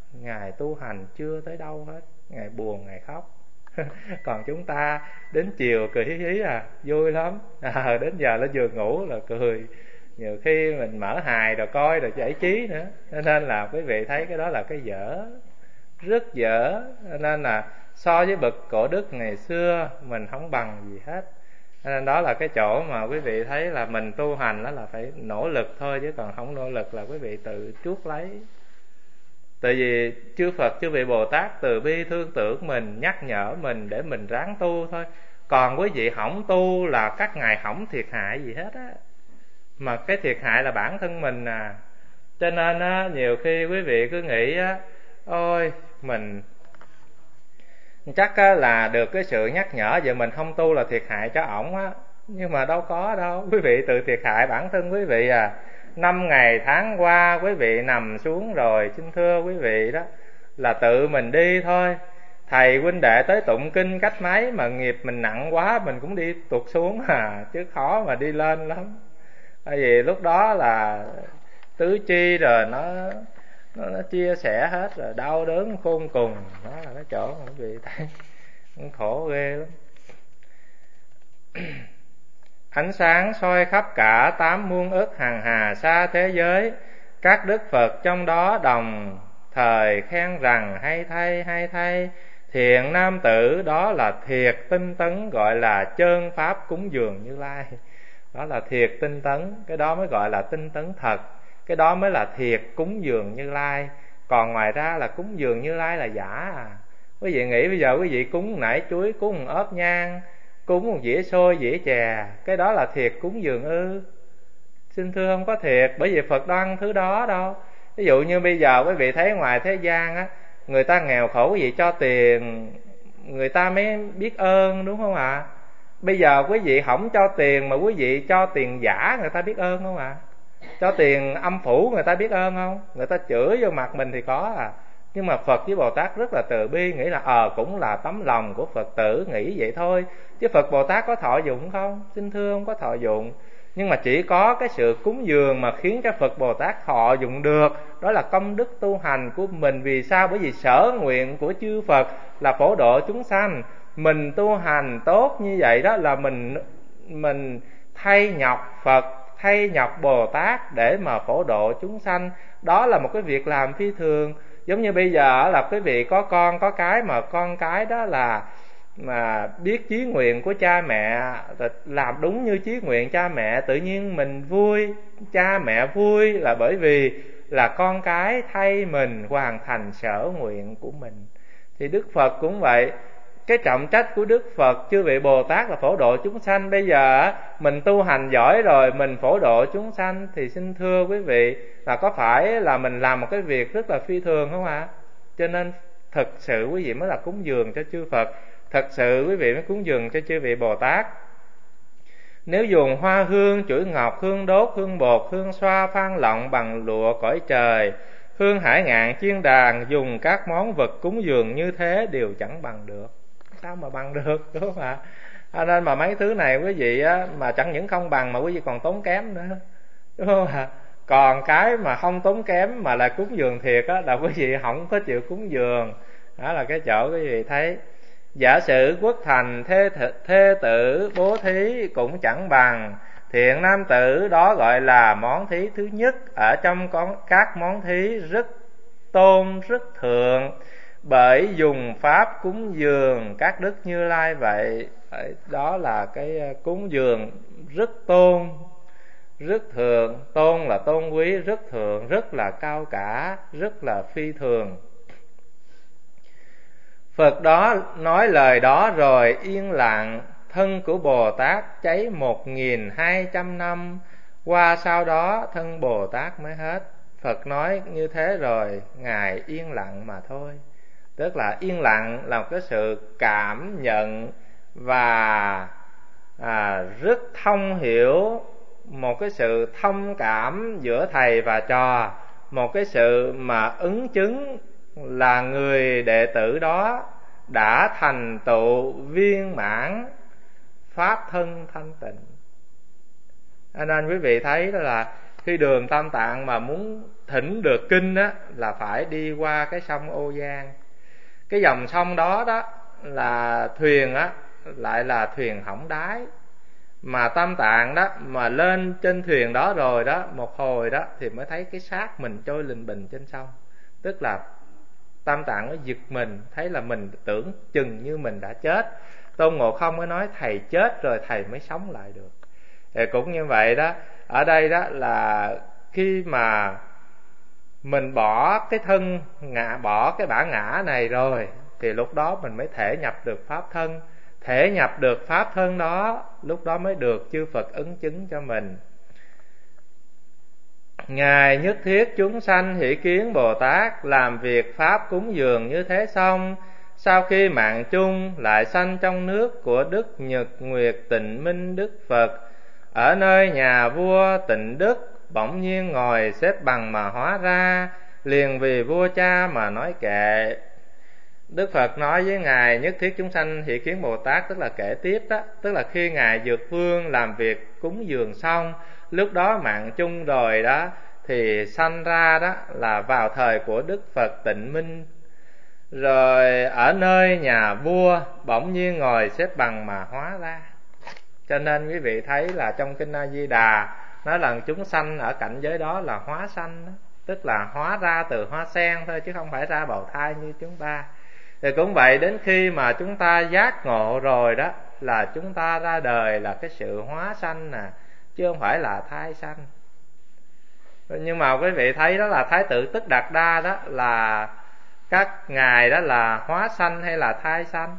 Ngài tu hành chưa tới đâu hết, Ngài buồn, Ngài khóc. Còn chúng ta đến chiều cười hí hí vui lắm. Đến giờ nó vừa ngủ là cười. Nhiều khi mình mở hài rồi coi rồi giải trí nữa. Cho nên là quý vị thấy cái đó là cái dở, rất dở. Cho nên là so với bậc cổ đức ngày xưa mình không bằng gì hết. Cho nên đó là cái chỗ mà quý vị thấy là mình tu hành đó là phải nỗ lực thôi, chứ còn không nỗ lực là quý vị tự chuốc lấy. Tại vì chư Phật, chư vị Bồ Tát từ bi thương tưởng mình, nhắc nhở mình để mình ráng tu thôi. Còn quý vị hỏng tu là các ngài hỏng thiệt hại gì hết á. Mà cái thiệt hại là bản thân mình à. Cho nên á, nhiều khi quý vị cứ nghĩ á, ôi mình chắc á, là được cái sự nhắc nhở giờ mình không tu là thiệt hại cho ổng á. Nhưng mà đâu có đâu, quý vị tự thiệt hại bản thân quý vị à. 5 ngày tháng qua quý vị nằm xuống rồi, xin thưa quý vị đó là tự mình đi thôi. Thầy huynh đệ tới tụng kinh cách mấy mà nghiệp mình nặng quá mình cũng đi tuột xuống chứ khó mà đi lên lắm. Bởi vì lúc đó là tứ chi rồi nó chia sẻ hết rồi, đau đớn khôn cùng. Đó là cái chỗ mà quý vị thấy khổ ghê lắm. Ánh sáng soi khắp cả 8 muôn ức hằng hà xa thế giới, các đức Phật trong đó đồng thời khen rằng hay thay, hay thay. Thiện nam tử đó là thiệt tinh tấn, gọi là chơn pháp cúng dường Như Lai. Đó là thiệt tinh tấn, cái đó mới gọi là tinh tấn thật. Cái đó mới là thiệt cúng dường Như Lai. Còn ngoài ra là cúng dường Như Lai là giả à. Quý vị nghĩ bây giờ quý vị cúng nải chuối, cúng một ớp nhang, cúng một dĩa xôi, dĩa chè, cái đó là thiệt cúng dường ư? Xin thưa không có thiệt, bởi vì Phật đâu ăn thứ đó đâu. Ví dụ như bây giờ quý vị thấy ngoài thế gian á, người ta nghèo khổ quý vị cho tiền, người ta mới biết ơn, đúng không ạ? Bây giờ quý vị không cho tiền mà quý vị cho tiền giả, người ta biết ơn không ạ? Cho tiền âm phủ người ta biết ơn không? Người ta chửi vô mặt mình thì có à. Nhưng mà Phật với Bồ Tát rất là từ bi, nghĩ là cũng là tấm lòng của Phật tử, nghĩ vậy thôi. Chứ Phật Bồ Tát có thọ dụng không? Xin thưa không có thọ dụng. Nhưng mà chỉ có cái sự cúng dường mà khiến cho Phật Bồ Tát thọ dụng được, đó là công đức tu hành của mình. Vì sao? Bởi vì sở nguyện của chư Phật là phổ độ chúng sanh. Mình tu hành tốt như vậy đó là mình thay nhọc Phật, thay nhọc Bồ Tát để mà phổ độ chúng sanh. Đó là một cái việc làm phi thường. Giống như bây giờ là quý vị có con có cái, mà con cái đó là mà biết chí nguyện của cha mẹ, làm đúng như chí nguyện cha mẹ, tự nhiên mình vui. Cha mẹ vui là bởi vì là con cái thay mình hoàn thành sở nguyện của mình. Thì Đức Phật cũng vậy. Cái trọng trách của Đức Phật, chư vị Bồ Tát là phổ độ chúng sanh. Bây giờ mình tu hành giỏi rồi, mình phổ độ chúng sanh, thì xin thưa quý vị là có phải là mình làm một cái việc rất là phi thường không ạ? Cho nên thật sự quý vị mới là cúng dường cho chư Phật, thật sự quý vị mới cúng dường cho chư vị Bồ Tát. Nếu dùng hoa hương, chuỗi ngọc, hương đốt, hương bột, hương xoa, phan lọng bằng lụa cõi trời, hương hải ngạn, chiên đàn, dùng các món vật cúng dường như thế đều chẳng bằng được. Sao mà bằng được, đúng không ạ? Nên mà mấy thứ này quý vị á, mà chẳng những không bằng mà quý vị còn tốn kém nữa, đúng không ạ? Còn cái mà không tốn kém mà là cúng dường thiệt á, là quý vị không có chịu cúng dường. Đó là cái chỗ quý vị thấy. Giả sử quốc thành thê tử bố thí cũng chẳng bằng. Thiện nam tử đó gọi là món thí thứ nhất ở trong các món thí, rất tôn rất thượng, bởi dùng pháp cúng dường các đức Như Lai vậy. Đó là cái cúng dường rất tôn, rất thượng. Tôn là tôn quý, rất thượng, rất là cao cả, rất là phi thường. Phật đó nói lời đó rồi yên lặng. Thân của Bồ Tát cháy 1200 năm, qua sau đó thân Bồ Tát mới hết. Phật nói như thế rồi, Ngài yên lặng mà thôi. Tức là yên lặng là một cái sự cảm nhận và rất thông hiểu, một cái sự thông cảm giữa thầy và trò, một cái sự mà ứng chứng là người đệ tử đó đã thành tựu viên mãn pháp thân thanh tịnh. Nên quý vị thấy đó là khi Đường Tam Tạng mà muốn thỉnh được kinh á là phải đi qua cái sông Ô Giang. Cái dòng sông đó đó là thuyền á lại là thuyền hỏng đáy, mà Tam Tạng đó mà lên trên thuyền đó rồi đó, một hồi đó thì mới thấy cái xác mình trôi lình bình trên sông. Tức là Tam Tạng mới giật mình, thấy là mình tưởng chừng như mình đã chết. Tôn Ngộ Không mới nói thầy chết rồi thầy mới sống lại được. Thì cũng như vậy đó, ở đây đó là khi mà mình bỏ cái thân ngã, bỏ cái bản ngã này rồi, thì lúc đó mình mới thể nhập được pháp thân. Thể nhập được pháp thân đó, lúc đó mới được chư Phật ứng chứng cho mình. Ngài nhất thiết chúng sanh hỷ kiến Bồ Tát, làm việc pháp cúng dường như thế xong, sau khi mạng chung lại sanh trong nước của Đức Nhật Nguyệt Tịnh Minh Đức Phật, ở nơi nhà vua Tịnh Đức, bỗng nhiên ngồi xếp bằng mà hóa ra, liền vì vua cha mà nói kệ. Đức Phật nói với Ngài nhất thiết chúng sanh hỷ kiến Bồ Tát, tức là kể tiếp đó, tức là khi Ngài Dược Vương làm việc cúng dường xong, lúc đó mạng chung rồi đó, thì sanh ra đó là vào thời của Đức Phật Tịnh Minh. Rồi ở nơi nhà vua bỗng nhiên ngồi xếp bằng mà hóa ra. Cho nên quý vị thấy là trong Kinh A Di Đà nói là chúng sanh ở cảnh giới đó là hóa sanh đó, tức là hóa ra từ hoa sen thôi, chứ không phải ra bào thai như chúng ta. Thì cũng vậy, đến khi mà chúng ta giác ngộ rồi đó là chúng ta ra đời là cái sự hóa sanh nè, chứ không phải là thai sanh. Nhưng mà quý vị thấy đó là Thái tử Tức Đạt Đa đó là các ngài đó là hóa sanh hay là thai sanh?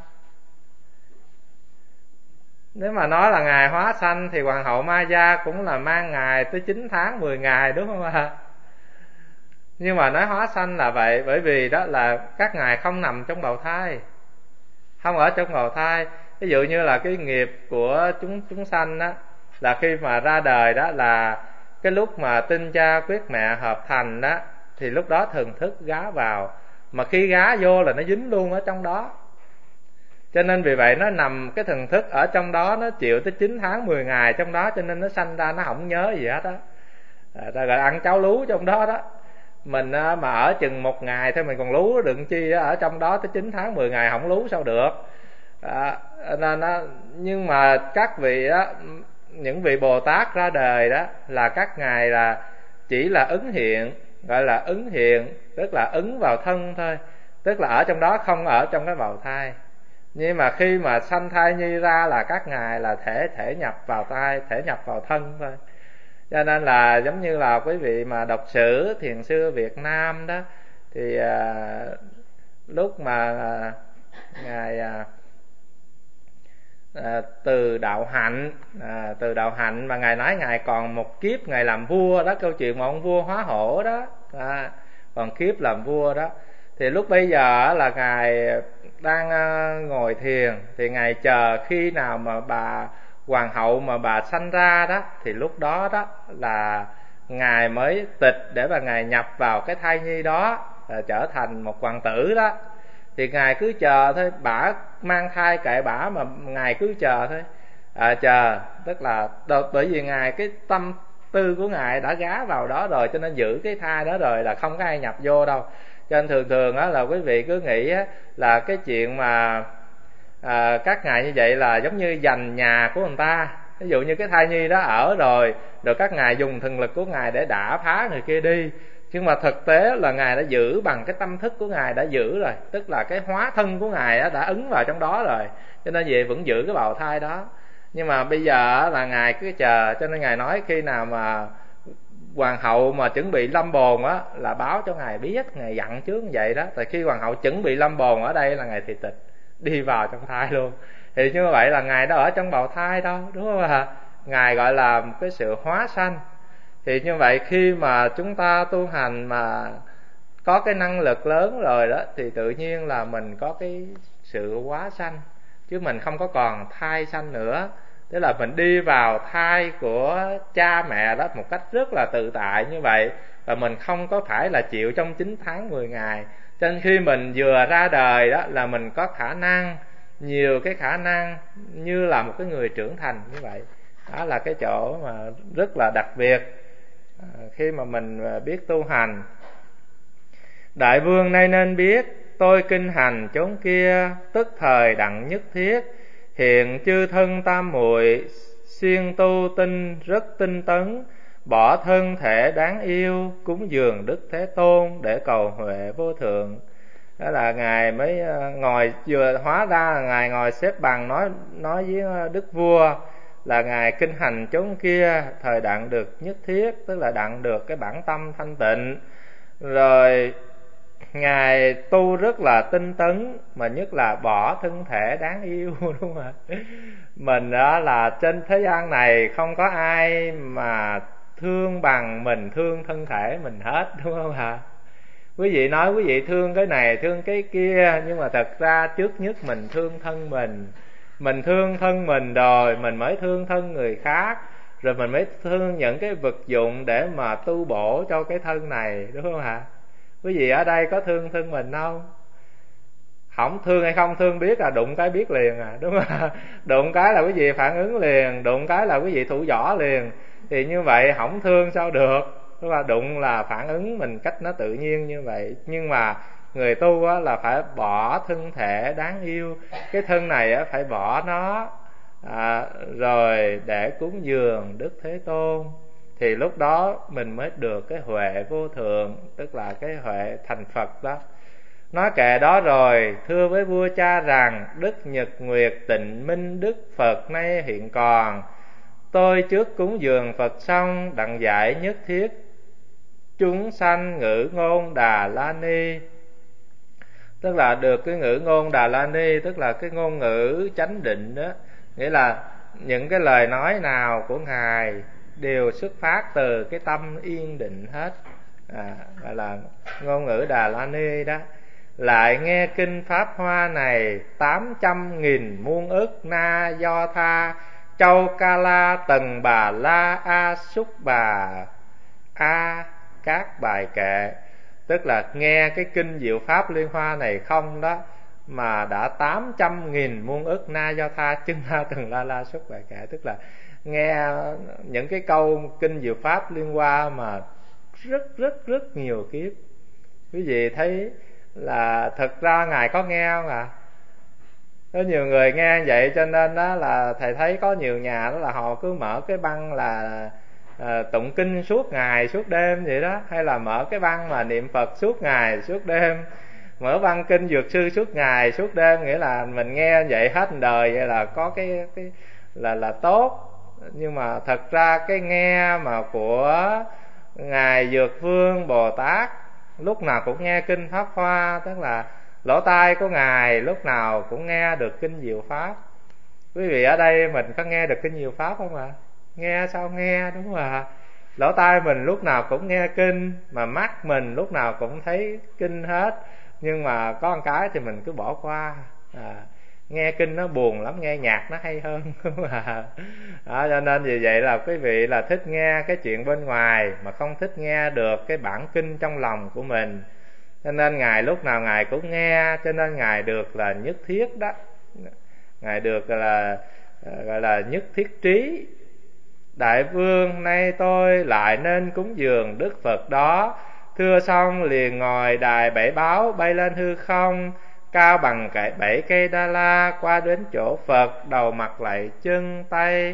Nếu mà nói là ngài hóa sanh thì hoàng hậu Maya cũng là mang ngài tới 9 tháng 10 ngày, đúng không ạ? Nhưng mà nói hóa sanh là vậy, bởi vì đó là các ngài không nằm trong bào thai, không ở trong bào thai. Ví dụ như là cái nghiệp của chúng sanh đó, là khi mà ra đời đó là cái lúc mà tinh cha quyết mẹ hợp thành đó, thì lúc đó thần thức gá vào, mà khi gá vô là nó dính luôn ở trong đó. Cho nên vì vậy nó nằm cái thần thức ở trong đó, nó chịu tới 9 tháng 10 ngày trong đó, cho nên nó sanh ra nó không nhớ gì hết á. Ta gọi là ăn cháo lú trong đó đó. Mình mà ở chừng 1 ngày thôi mình còn lú, đừng chi ở trong đó tới 9 tháng 10 ngày không lú sao được. Nên nhưng mà các vị đó, những vị Bồ Tát ra đời đó là các ngài là chỉ là ứng hiện, gọi là ứng hiện, tức là ứng vào thân thôi, tức là ở trong đó, không ở trong cái bào thai. Nhưng mà khi mà sanh thai nhi ra là các ngài là thể nhập vào thai, thể nhập vào thân thôi. Cho nên là giống như là quý vị mà đọc sử thiền sư Việt Nam đó, thì lúc mà ngài từ đạo hạnh mà ngài nói ngài còn một kiếp ngài làm vua đó, câu chuyện mà ông vua Hóa Hổ đó, còn kiếp làm vua đó. Thì lúc bây giờ là ngài đang ngồi thiền, thì ngài chờ khi nào mà bà hoàng hậu mà bà sanh ra đó, thì lúc đó đó là ngài mới tịch để mà ngài nhập vào cái thai nhi đó, trở thành một hoàng tử đó. Thì ngài cứ chờ thôi, bả mang thai kệ bả, mà ngài cứ chờ thôi. Chờ tức là bởi vì ngài cái tâm tư của ngài đã gá vào đó rồi, cho nên giữ cái thai đó rồi là không có ai nhập vô đâu. Cho nên thường á là quý vị cứ nghĩ á, là cái chuyện mà các ngài như vậy là giống như giành nhà của người ta. Ví dụ như cái thai nhi đó ở rồi các ngài dùng thần lực của ngài để đả phá người kia đi. Nhưng mà thực tế là ngài đã giữ bằng cái tâm thức của ngài đã giữ rồi, tức là cái hóa thân của ngài đã ứng vào trong đó rồi, cho nên vậy vẫn giữ cái bào thai đó. Nhưng mà bây giờ là ngài cứ chờ, cho nên ngài nói khi nào mà hoàng hậu mà chuẩn bị lâm bồn á là báo cho ngài biết, ngài dặn trước như vậy đó. Tại khi hoàng hậu chuẩn bị lâm bồn ở đây là ngài thị tịch, đi vào trong thai luôn. Thì như vậy là ngài đã ở trong bào thai đâu, đúng không ạ? Ngài gọi là một cái sự hóa sanh. Thì như vậy khi mà chúng ta tu hành mà có cái năng lực lớn rồi đó, thì tự nhiên là mình có cái sự hóa sanh, chứ mình không có còn thai sanh nữa. Tức là mình đi vào thai của cha mẹ đó một cách rất là tự tại như vậy, và mình không có phải là chịu trong 9 tháng 10 ngày. Cho nên khi mình vừa ra đời đó là mình có khả năng, nhiều cái khả năng như là một cái người trưởng thành như vậy. Đó là cái chỗ mà rất là đặc biệt. khi mà mình biết tu hành. Đại vương nay nên biết, tôi kinh hành chốn kia, tức thời đặng nhất thiết. Hiện chư thân tam muội, xuyên tu tinh rất tinh tấn, bỏ thân thể đáng yêu, cúng dường Đức Thế Tôn để cầu huệ vô thượng. Đó là ngài mới ngồi, vừa hóa ra là ngài ngồi xếp bằng nói với đức vua là ngài kinh hành chốn kia, thời đặng được nhất thiết, tức là đặng được cái bản tâm thanh tịnh. Rồi ngài tu rất là tinh tấn, mà nhất là bỏ thân thể đáng yêu, đúng không ạ? Mình đó là trên thế gian này không có ai mà thương bằng mình thương thân thể mình hết, đúng không ạ? Quý vị nói quý vị thương cái này thương cái kia, nhưng mà thật ra trước nhất mình thương thân mình thương thân mình rồi mình mới thương thân người khác, rồi mình mới thương những cái vật dụng để mà tu bổ cho cái thân này, đúng không ạ? Quý vị ở đây có thương thân mình không? Không thương hay không thương biết là đụng cái biết liền à, đúng không? Đụng cái là quý vị phản ứng liền, đụng cái là quý vị thủ võ liền. Thì như vậy không thương sao được, tức là đụng là phản ứng mình cách nó tự nhiên như vậy. Nhưng mà người tu á, là phải bỏ thân thể đáng yêu, cái thân này á, phải bỏ nó rồi để cúng dường Đức Thế Tôn. Thì lúc đó mình mới được cái huệ vô thượng, tức là cái huệ thành Phật đó. Nói kệ đó rồi, thưa với vua cha rằng Đức Nhật Nguyệt Tịnh Minh Đức Phật nay hiện còn. Tôi trước cúng dường Phật xong, đặng giải nhất thiết chúng sanh ngữ ngôn Đà La Ni. Tức là được cái ngữ ngôn Đà La Ni, tức là cái ngôn ngữ chánh định đó. Nghĩa là những cái lời nói nào của Ngài đều xuất phát từ cái tâm yên định hết, gọi là ngôn ngữ Đà La Ni đó. Lại nghe kinh Pháp Hoa này 800.000 muôn ức Na Do Tha Châu Ca La Tần Bà La A Súc Bà A các bài kệ. Tức là nghe cái kinh Diệu Pháp Liên Hoa này không đó mà đã 800.000 muôn ức Na Do Tha Chân La Tần La La Súc bài kệ. Tức là nghe những cái câu kinh Diệu Pháp Liên Hoa mà rất nhiều kiếp. Quý vị thấy là thật ra Ngài có nghe không ạ? Có nhiều người nghe vậy, cho nên đó là thầy thấy có nhiều nhà đó là họ cứ mở cái băng là tụng kinh suốt ngày suốt đêm vậy đó, hay là mở cái băng mà niệm Phật suốt ngày suốt đêm, mở băng kinh Dược Sư suốt ngày suốt đêm, nghĩa là mình nghe vậy hết đời, vậy là có cái là tốt. Nhưng mà thật ra cái nghe mà của Ngài Dược Vương Bồ Tát lúc nào cũng nghe kinh Pháp Hoa, tức là lỗ tai của Ngài lúc nào cũng nghe được kinh Diệu Pháp. Quý vị ở đây mình có nghe được kinh Diệu Pháp không ạ? Nghe sao nghe, đúng không ạ? Lỗ tai mình lúc nào cũng nghe kinh, mà mắt mình lúc nào cũng thấy kinh hết. Nhưng mà có một cái thì mình cứ bỏ qua. Nghe kinh nó buồn lắm, nghe nhạc nó hay hơn. Cho nên vì vậy là quý vị là thích nghe cái chuyện bên ngoài mà không thích nghe được cái bản kinh trong lòng của mình. Cho nên Ngài lúc nào Ngài cũng nghe, cho nên Ngài được là nhất thiết đó. Ngài được là gọi là nhất thiết trí. Đại vương nay tôi lại nên cúng dường Đức Phật đó. Thưa xong liền ngồi đài bảy báo bay lên hư không, cao bằng 7 cây đa la, qua đến chỗ Phật, đầu mặt lạy chân tay,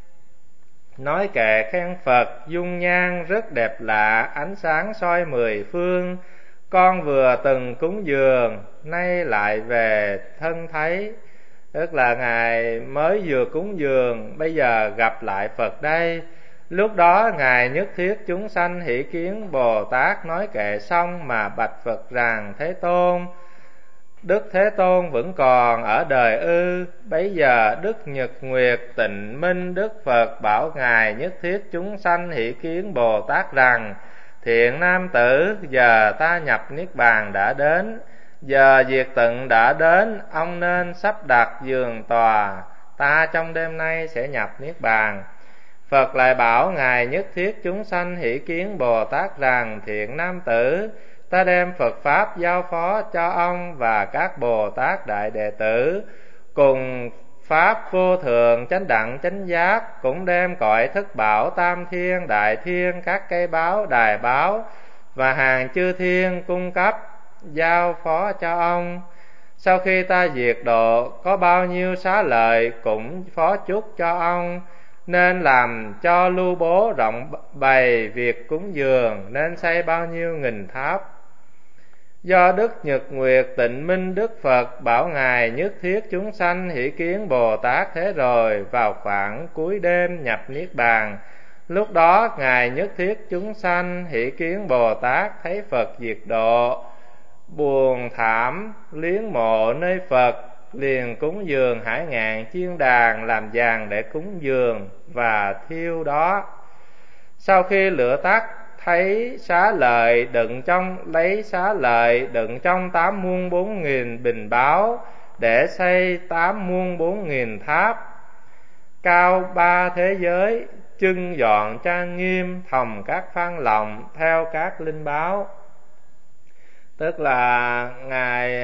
nói kệ khen Phật. Dung nhan rất đẹp lạ, ánh sáng soi 10 phương. Con vừa từng cúng dường, nay lại về thân thấy. Tức là Ngài mới vừa cúng dường, bây giờ gặp lại Phật đây. Lúc đó Ngài nhất thiết chúng sanh hỷ kiến Bồ Tát, nói kệ xong mà bạch Phật rằng: Thế Tôn, Đức Thế Tôn vẫn còn ở đời ư? Bấy giờ Đức Nhật Nguyệt Tịnh Minh Đức Phật bảo Ngài nhất thiết chúng sanh hỷ kiến Bồ Tát rằng: Thiện nam tử, giờ ta nhập Niết Bàn đã đến, giờ diệt tận đã đến, ông nên sắp đặt giường tòa, ta trong đêm nay sẽ nhập Niết Bàn. Phật lại bảo Ngài nhất thiết chúng sanh hỷ kiến Bồ Tát rằng: Thiện nam tử, ta đem Phật Pháp giao phó cho ông và các Bồ Tát đại đệ tử, cùng Pháp vô thường chánh đẳng chánh giác, cũng đem cõi thức bảo tam thiên đại thiên, các cây báo đài báo và hàng chư thiên cung cấp giao phó cho ông. Sau khi ta diệt độ, có bao nhiêu xá lợi cũng phó chúc cho ông, nên làm cho lưu bố rộng bày việc cúng dường, nên xây bao nhiêu nghìn tháp. Do Đức Nhật Nguyệt Tịnh Minh Đức Phật bảo Ngài nhất thiết chúng sanh hỷ kiến Bồ Tát thế rồi, vào khoảng cuối đêm nhập Niết Bàn. Lúc đó Ngài nhất thiết chúng sanh hỷ kiến Bồ Tát thấy Phật diệt độ, buồn thảm liếng mộ nơi Phật, liền cúng dường hải ngạn chiên đàn làm vàng để cúng dường và thiêu đó. Sau khi lửa tắt, thấy xá lợi đựng trong lấy xá lợi đựng trong 8 muôn 4.000 bình báo để xây 8 muôn 4.000 tháp, cao 3 thế giới, trưng dọn trang nghiêm, thòng các phan lòng theo các linh báo. Tức là ngài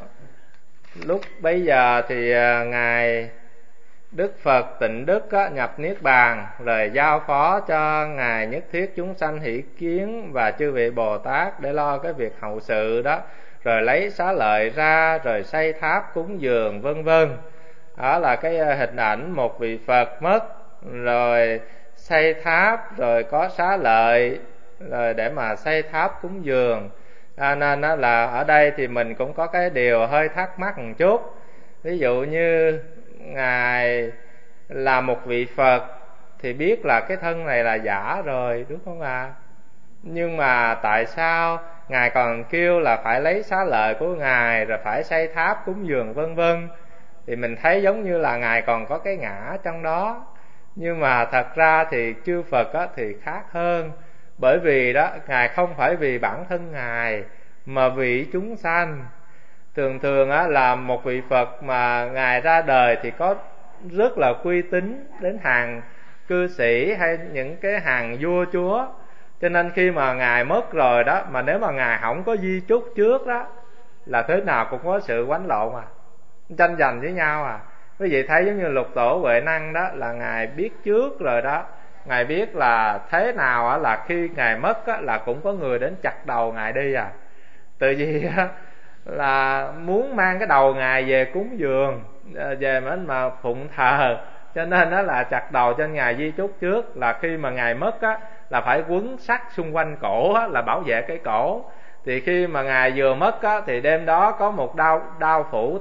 lúc bấy giờ thì ngài Đức Phật Tịnh Đức nhập Niết Bàn, rồi giao phó cho ngài nhất thiết chúng sanh hỷ kiến và chư vị Bồ Tát để lo cái việc hậu sự đó, rồi lấy xá lợi ra rồi xây tháp cúng dường vân vân. Đó là cái hình ảnh một vị Phật mất rồi xây tháp, rồi có xá lợi rồi để mà xây tháp cúng dường. Nên đó là ở đây thì mình cũng có cái điều hơi thắc mắc một chút. Ví dụ như ngài là một vị Phật thì biết là cái thân này là giả rồi, đúng không ạ? Nhưng mà tại sao ngài còn kêu là phải lấy xá lợi của ngài rồi phải xây tháp cúng dường vân vân? Thì mình thấy giống như là ngài còn có cái ngã trong đó. Nhưng mà thật ra thì chư Phật thì khác hơn. Bởi vì đó ngài không phải vì bản thân ngài mà vì chúng sanh. Thường là một vị Phật mà ngài ra đời thì có rất là uy tín đến hàng cư sĩ hay những cái hàng vua chúa. Cho nên khi mà ngài mất rồi đó, mà nếu mà ngài không có di chúc trước đó là thế nào cũng có sự quánh lộn tranh giành với nhau. Quý vị thấy giống như Lục Tổ Huệ Năng đó, là ngài biết trước rồi đó. Ngài biết là thế nào là khi ngài mất là cũng có người đến chặt đầu ngài đi. Từ vì là muốn mang cái đầu ngài về cúng dường, về mà phụng thờ, cho nên đó là chặt đầu cho ngài di chúc trước. Là khi mà ngài mất là phải quấn sắt xung quanh cổ là bảo vệ cái cổ. Thì khi mà ngài vừa mất thì đêm đó có một đao thủ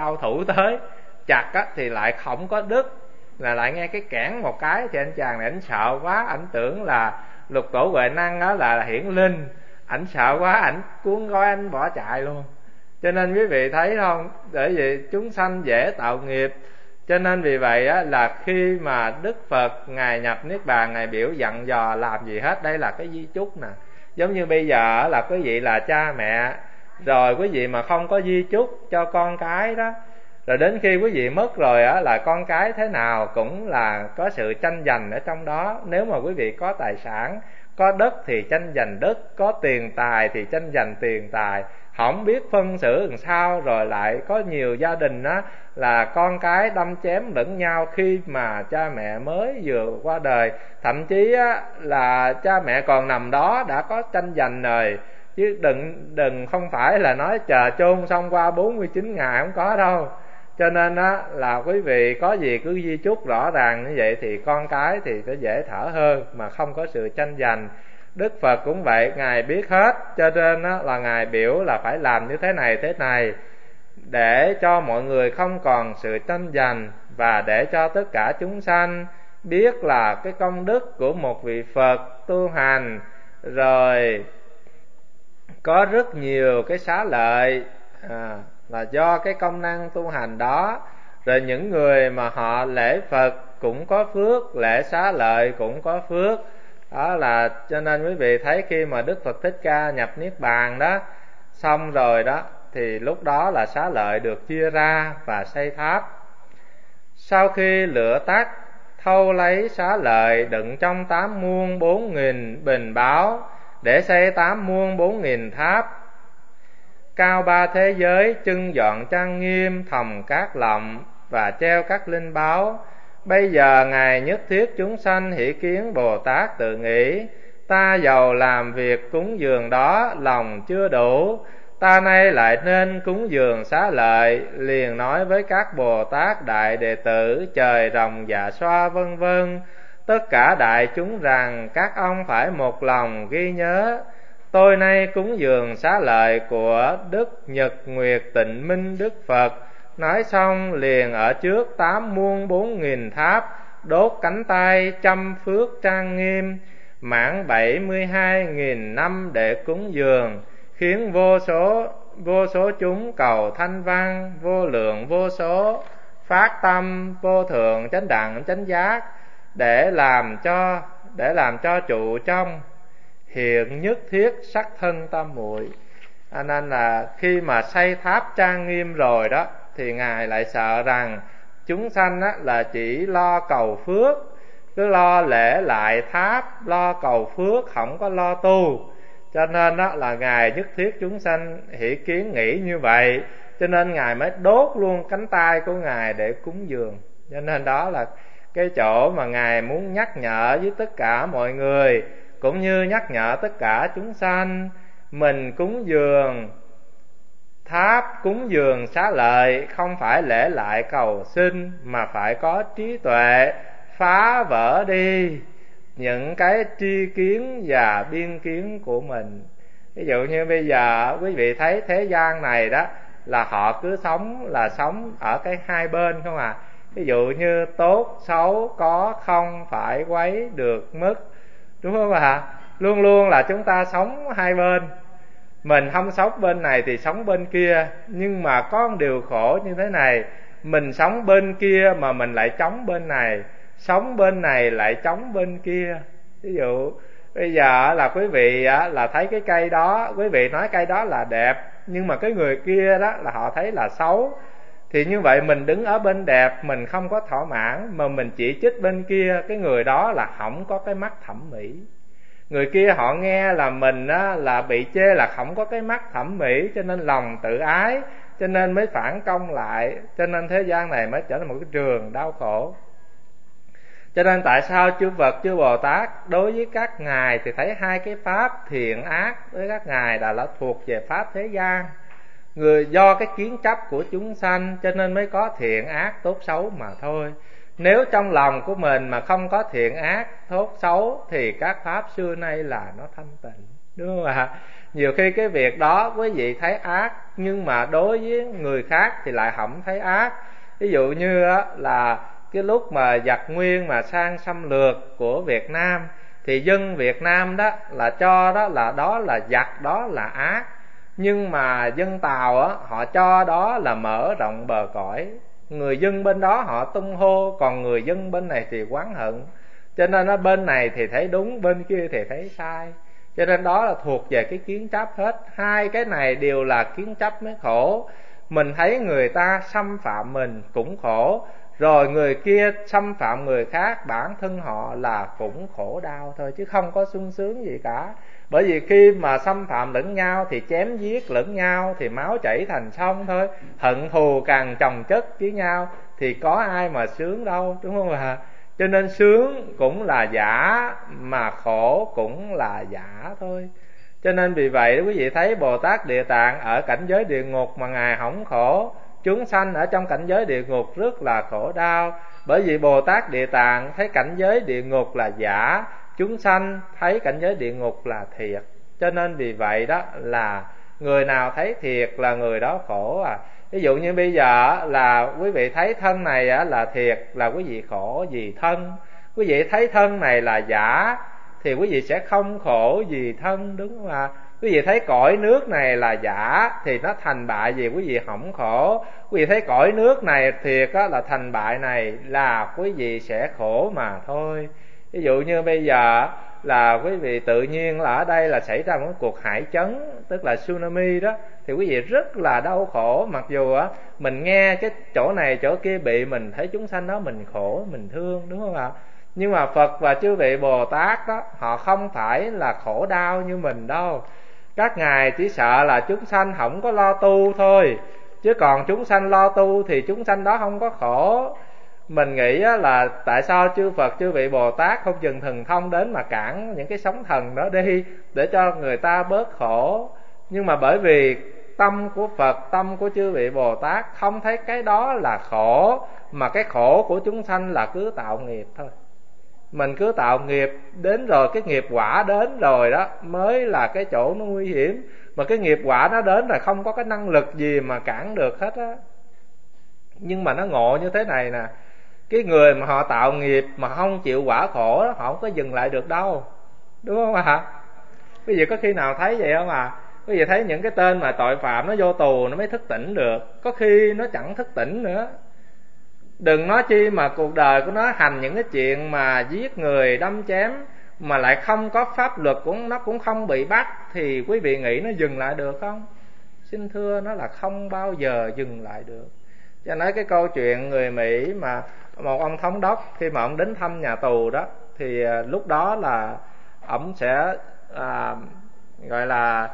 tới chặt thì lại không có đứt, là lại nghe cái kẽn một cái. Thì anh chàng này ảnh sợ quá, ảnh tưởng là Lục Tổ Huệ Năng là hiển linh, ảnh sợ quá, ảnh cuốn gói ảnh bỏ chạy luôn. Cho nên quý vị thấy không, bởi vì chúng sanh dễ tạo nghiệp. Cho nên vì vậy là khi mà Đức Phật ngài nhập Niết Bàn, ngài biểu dặn dò làm gì hết. Đây là cái di chúc nè. Giống như bây giờ là quý vị là cha mẹ, rồi quý vị mà không có di chúc cho con cái đó, rồi đến khi quý vị mất rồi là con cái thế nào cũng là có sự tranh giành ở trong đó. Nếu mà quý vị có tài sản, có đất thì tranh giành đất, có tiền tài thì tranh giành tiền tài, không biết phân xử làm sao. Rồi lại có nhiều gia đình là con cái đâm chém lẫn nhau khi mà cha mẹ mới vừa qua đời. Thậm chí là cha mẹ còn nằm đó đã có tranh giành rồi, chứ đừng không phải là nói chờ chôn xong qua 49 ngày, không có đâu. Cho nên là quý vị có gì cứ di chúc rõ ràng như vậy thì con cái thì sẽ dễ thở hơn, mà không có sự tranh giành. Đức Phật cũng vậy, ngài biết hết, cho nên là ngài biểu là phải làm như thế này để cho mọi người không còn sự tranh giành, và để cho tất cả chúng sanh biết là cái công đức của một vị Phật tu hành, rồi có rất nhiều cái xá lợi là do cái công năng tu hành đó. Rồi những người mà họ lễ Phật cũng có phước, lễ xá lợi cũng có phước. Đó là cho nên quý vị thấy khi mà Đức Phật Thích Ca nhập Niết Bàn đó xong rồi đó, thì lúc đó là xá lợi được chia ra và xây tháp. Sau khi lửa tắt, thâu lấy xá lợi đựng trong 8 muôn 4.000 bình báo để xây 8 muôn 4.000 tháp, cao 3 thế giới, trưng dọn trang nghiêm, thòng cát lọng và treo các linh báo. Bây giờ Ngài nhất thiết chúng sanh hỷ kiến Bồ Tát tự nghĩ, ta giàu làm việc cúng dường đó lòng chưa đủ, ta nay lại nên cúng dường xá lợi. Liền nói với các Bồ Tát đại đệ tử, trời rồng dạ xoa vân vân, tất cả đại chúng rằng các ông phải một lòng ghi nhớ. Tôi nay cúng dường xá lợi của Đức Nhật Nguyệt Tịnh Minh Đức Phật. Nói xong liền ở trước 8 muôn 4.000 tháp, đốt cánh tay trăm phước trang nghiêm, mãn 72.000 năm để cúng dường, khiến vô số chúng cầu thanh văn, vô lượng vô số phát tâm vô thượng chánh đẳng chánh giác, để làm cho trụ trong hiện nhất thiết sắc thân tam muội. Nên là khi mà xây tháp trang nghiêm rồi đó, thì Ngài lại sợ rằng chúng sanh á, là chỉ lo cầu phước, cứ lo lễ lại tháp, lo cầu phước, không có lo tu. Cho nên đó là Ngài nhất thiết chúng sanh hỷ kiến nghĩ như vậy, cho nên Ngài mới đốt luôn cánh tay của Ngài để cúng dường. Cho nên đó là cái chỗ mà Ngài muốn nhắc nhở với tất cả mọi người, cũng như nhắc nhở tất cả chúng sanh. Mình cúng dường tháp, cúng dường xá lợi không phải lễ lại cầu xin, mà phải có trí tuệ phá vỡ đi những cái tri kiến và biên kiến của mình. Ví dụ như bây giờ quý vị thấy thế gian này đó, là họ cứ sống ở cái hai bên không à. Ví dụ như tốt xấu có không phải quấy được mất, đúng không ạ? Luôn luôn là chúng ta sống hai bên, mình không sống bên này thì sống bên kia. Nhưng mà có một điều khổ như thế này, mình sống bên kia mà mình lại chống bên này, sống bên này lại chống bên kia. Ví dụ bây giờ là quý vị là thấy cái cây đó, quý vị nói cây đó là đẹp, nhưng mà cái người kia đó là họ thấy là xấu. Thì như vậy mình đứng ở bên đẹp mình không có thỏa mãn, mà mình chỉ trích bên kia, cái người đó là không có cái mắt thẩm mỹ. Người kia họ nghe là mình là bị chê là không có cái mắt thẩm mỹ, cho nên lòng tự ái, cho nên mới phản công lại. Cho nên thế gian này mới trở thành một cái trường đau khổ. Cho nên tại sao chư Phật, chư Bồ Tát đối với các ngài thì thấy hai cái pháp thiện ác với các ngài là thuộc về pháp thế gian. Người do cái kiến chấp của chúng sanh cho nên mới có thiện ác tốt xấu mà thôi. Nếu trong lòng của mình mà không có thiện ác tốt xấu thì các pháp xưa nay là nó thanh tịnh, đúng không ạ? Nhiều khi cái việc đó quý vị thấy ác, nhưng mà đối với người khác thì lại không thấy ác. Ví dụ như là cái lúc mà giặc Nguyên mà sang xâm lược của Việt Nam, thì dân Việt Nam đó là cho đó là giặc, đó là ác. Nhưng mà dân Tàu họ cho đó là mở rộng bờ cõi. Người dân bên đó họ tung hô, còn người dân bên này thì oán hận. Cho nên bên này thì thấy đúng, bên kia thì thấy sai. Cho nên đó là thuộc về cái kiến chấp hết. Hai cái này đều là kiến chấp mới khổ. Mình thấy người ta xâm phạm mình cũng khổ, rồi người kia xâm phạm người khác, bản thân họ là cũng khổ đau thôi, chứ không có sung sướng gì cả. Bởi vì khi mà xâm phạm lẫn nhau thì chém giết lẫn nhau thì máu chảy thành sông thôi. Hận thù càng chồng chất với nhau thì có ai mà sướng đâu, đúng không ạ? Cho nên sướng cũng là giả, mà khổ cũng là giả thôi. Cho nên vì vậy quý vị thấy Bồ Tát Địa Tạng ở cảnh giới địa ngục mà Ngài không khổ. Chúng sanh ở trong cảnh giới địa ngục rất là khổ đau. Bởi vì Bồ Tát Địa Tạng thấy cảnh giới địa ngục là giả, chúng sanh thấy cảnh giới địa ngục là thiệt. Cho nên vì vậy đó là người nào thấy thiệt là người đó khổ à. Ví dụ như bây giờ là quý vị thấy thân này là thiệt, là quý vị khổ vì thân. Quý vị thấy thân này là giả thì quý vị sẽ không khổ vì thân, đúng không ạ? Quý vị thấy cõi nước này là giả thì nó thành bại gì quý vị không khổ. Quý vị thấy cõi nước này thiệt là thành bại này là quý vị sẽ khổ mà thôi. Ví dụ như bây giờ là quý vị tự nhiên là ở đây là xảy ra một cuộc hải chấn, tức là tsunami đó, thì quý vị rất là đau khổ. Mặc dù mình nghe cái chỗ này chỗ kia bị, mình thấy chúng sanh đó mình khổ, mình thương, đúng không ạ? Nhưng mà Phật và chư vị Bồ Tát đó, họ không phải là khổ đau như mình đâu. Các ngài chỉ sợ là chúng sanh không có lo tu thôi. Chứ còn chúng sanh lo tu thì chúng sanh đó không có khổ. Mình nghĩ là tại sao chư Phật chư vị Bồ Tát không dừng thần thông đến mà cản những cái sóng thần đó đi, để cho người ta bớt khổ. Nhưng mà bởi vì tâm của Phật, tâm của chư vị Bồ Tát không thấy cái đó là khổ, mà cái khổ của chúng sanh là cứ tạo nghiệp thôi. Mình cứ tạo nghiệp đến rồi, cái nghiệp quả đến rồi đó mới là cái chỗ nó nguy hiểm. Mà cái nghiệp quả nó đến là không có cái năng lực gì mà cản được hết á. Nhưng mà nó ngộ như thế này nè, cái người mà họ tạo nghiệp mà không chịu quả khổ đó, họ không có dừng lại được đâu, đúng không ạ? Quý vị có khi nào thấy vậy không ạ? Quý vị thấy những cái tên mà tội phạm nó vô tù nó mới thức tỉnh được, có khi nó chẳng thức tỉnh nữa. Đừng nói chi mà cuộc đời của nó hành những cái chuyện mà giết người đâm chém mà lại không có pháp luật, nó cũng không bị bắt, thì quý vị nghĩ nó dừng lại được không? Xin thưa, nó là không bao giờ dừng lại được. Cho nói cái câu chuyện người Mỹ mà một ông thống đốc, khi mà ông đến thăm nhà tù đó, thì lúc đó là ông sẽ gọi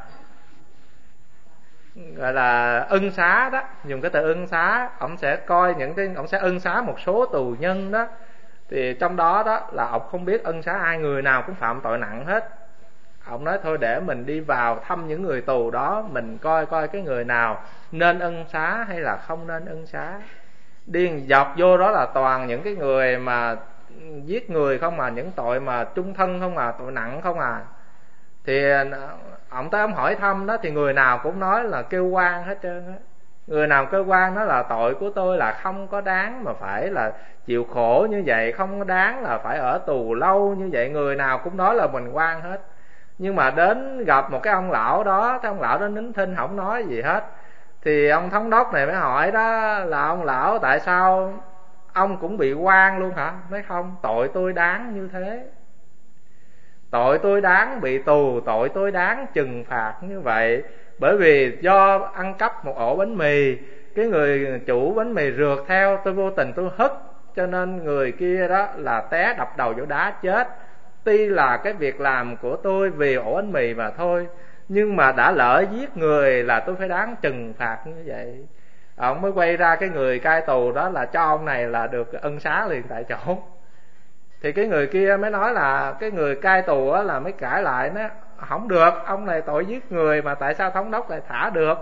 là ân xá đó, dùng cái từ ân xá. Ông sẽ coi ông sẽ ân xá một số tù nhân đó, thì trong đó đó là ông không biết ân xá ai, người nào cũng phạm tội nặng hết. Ông nói thôi để mình đi vào thăm những người tù đó, mình coi coi cái người nào nên ân xá hay là không nên ân xá. Điên dọc vô đó là toàn những cái người mà giết người không à, những tội mà chung thân không à, tội nặng không à. Thì ông tới ông hỏi thăm đó, thì người nào cũng nói là kêu oan hết trơn á. Người nào kêu oan đó là tội của tôi là không có đáng mà phải là chịu khổ như vậy, không có đáng là phải ở tù lâu như vậy. Người nào cũng nói là mình oan hết. Nhưng mà đến gặp một cái ông lão đó, cái ông lão đó nín thinh không nói gì hết. Thì ông thống đốc này mới hỏi đó là ông lão tại sao ông cũng bị oan luôn hả? Nói không, tội tôi đáng như thế, tội tôi đáng bị tù, tội tôi đáng trừng phạt như vậy. Bởi vì do ăn cắp một ổ bánh mì, cái người chủ bánh mì rượt theo, tôi vô tình tôi hất, cho nên người kia đó là té đập đầu vô đá chết. Tuy là cái việc làm của tôi vì ổ bánh mì mà thôi, nhưng mà đã lỡ giết người là tôi phải đáng trừng phạt như vậy. Ông mới quay ra cái người cai tù đó là cho ông này là được ân xá liền tại chỗ. Thì cái người kia mới nói là cái người cai tù á là mới cãi lại, nó không được, ông này tội giết người mà tại sao thống đốc lại thả được.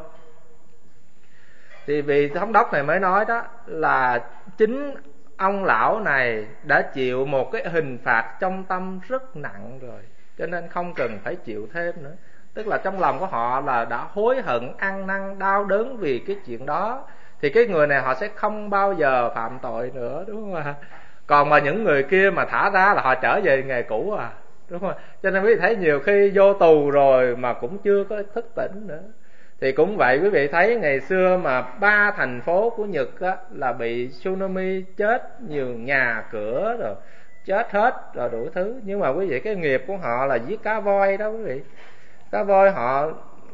Thì vì thống đốc này mới nói đó là chính ông lão này đã chịu một cái hình phạt trong tâm rất nặng rồi, cho nên không cần phải chịu thêm nữa. Tức là trong lòng của họ là đã hối hận, ăn năn, đau đớn vì cái chuyện đó, thì cái người này họ sẽ không bao giờ phạm tội nữa, đúng không ạ? Còn mà những người kia mà thả ra là họ trở về nghề cũ à, đúng không? Cho nên quý vị thấy nhiều khi vô tù rồi mà cũng chưa có thức tỉnh nữa. Thì cũng vậy, quý vị thấy ngày xưa mà 3 thành phố của Nhật á, là bị tsunami chết, nhiều nhà cửa rồi chết hết rồi đủ thứ. Nhưng mà quý vị cái nghiệp của họ là giết cá voi đó quý vị. Cá voi họ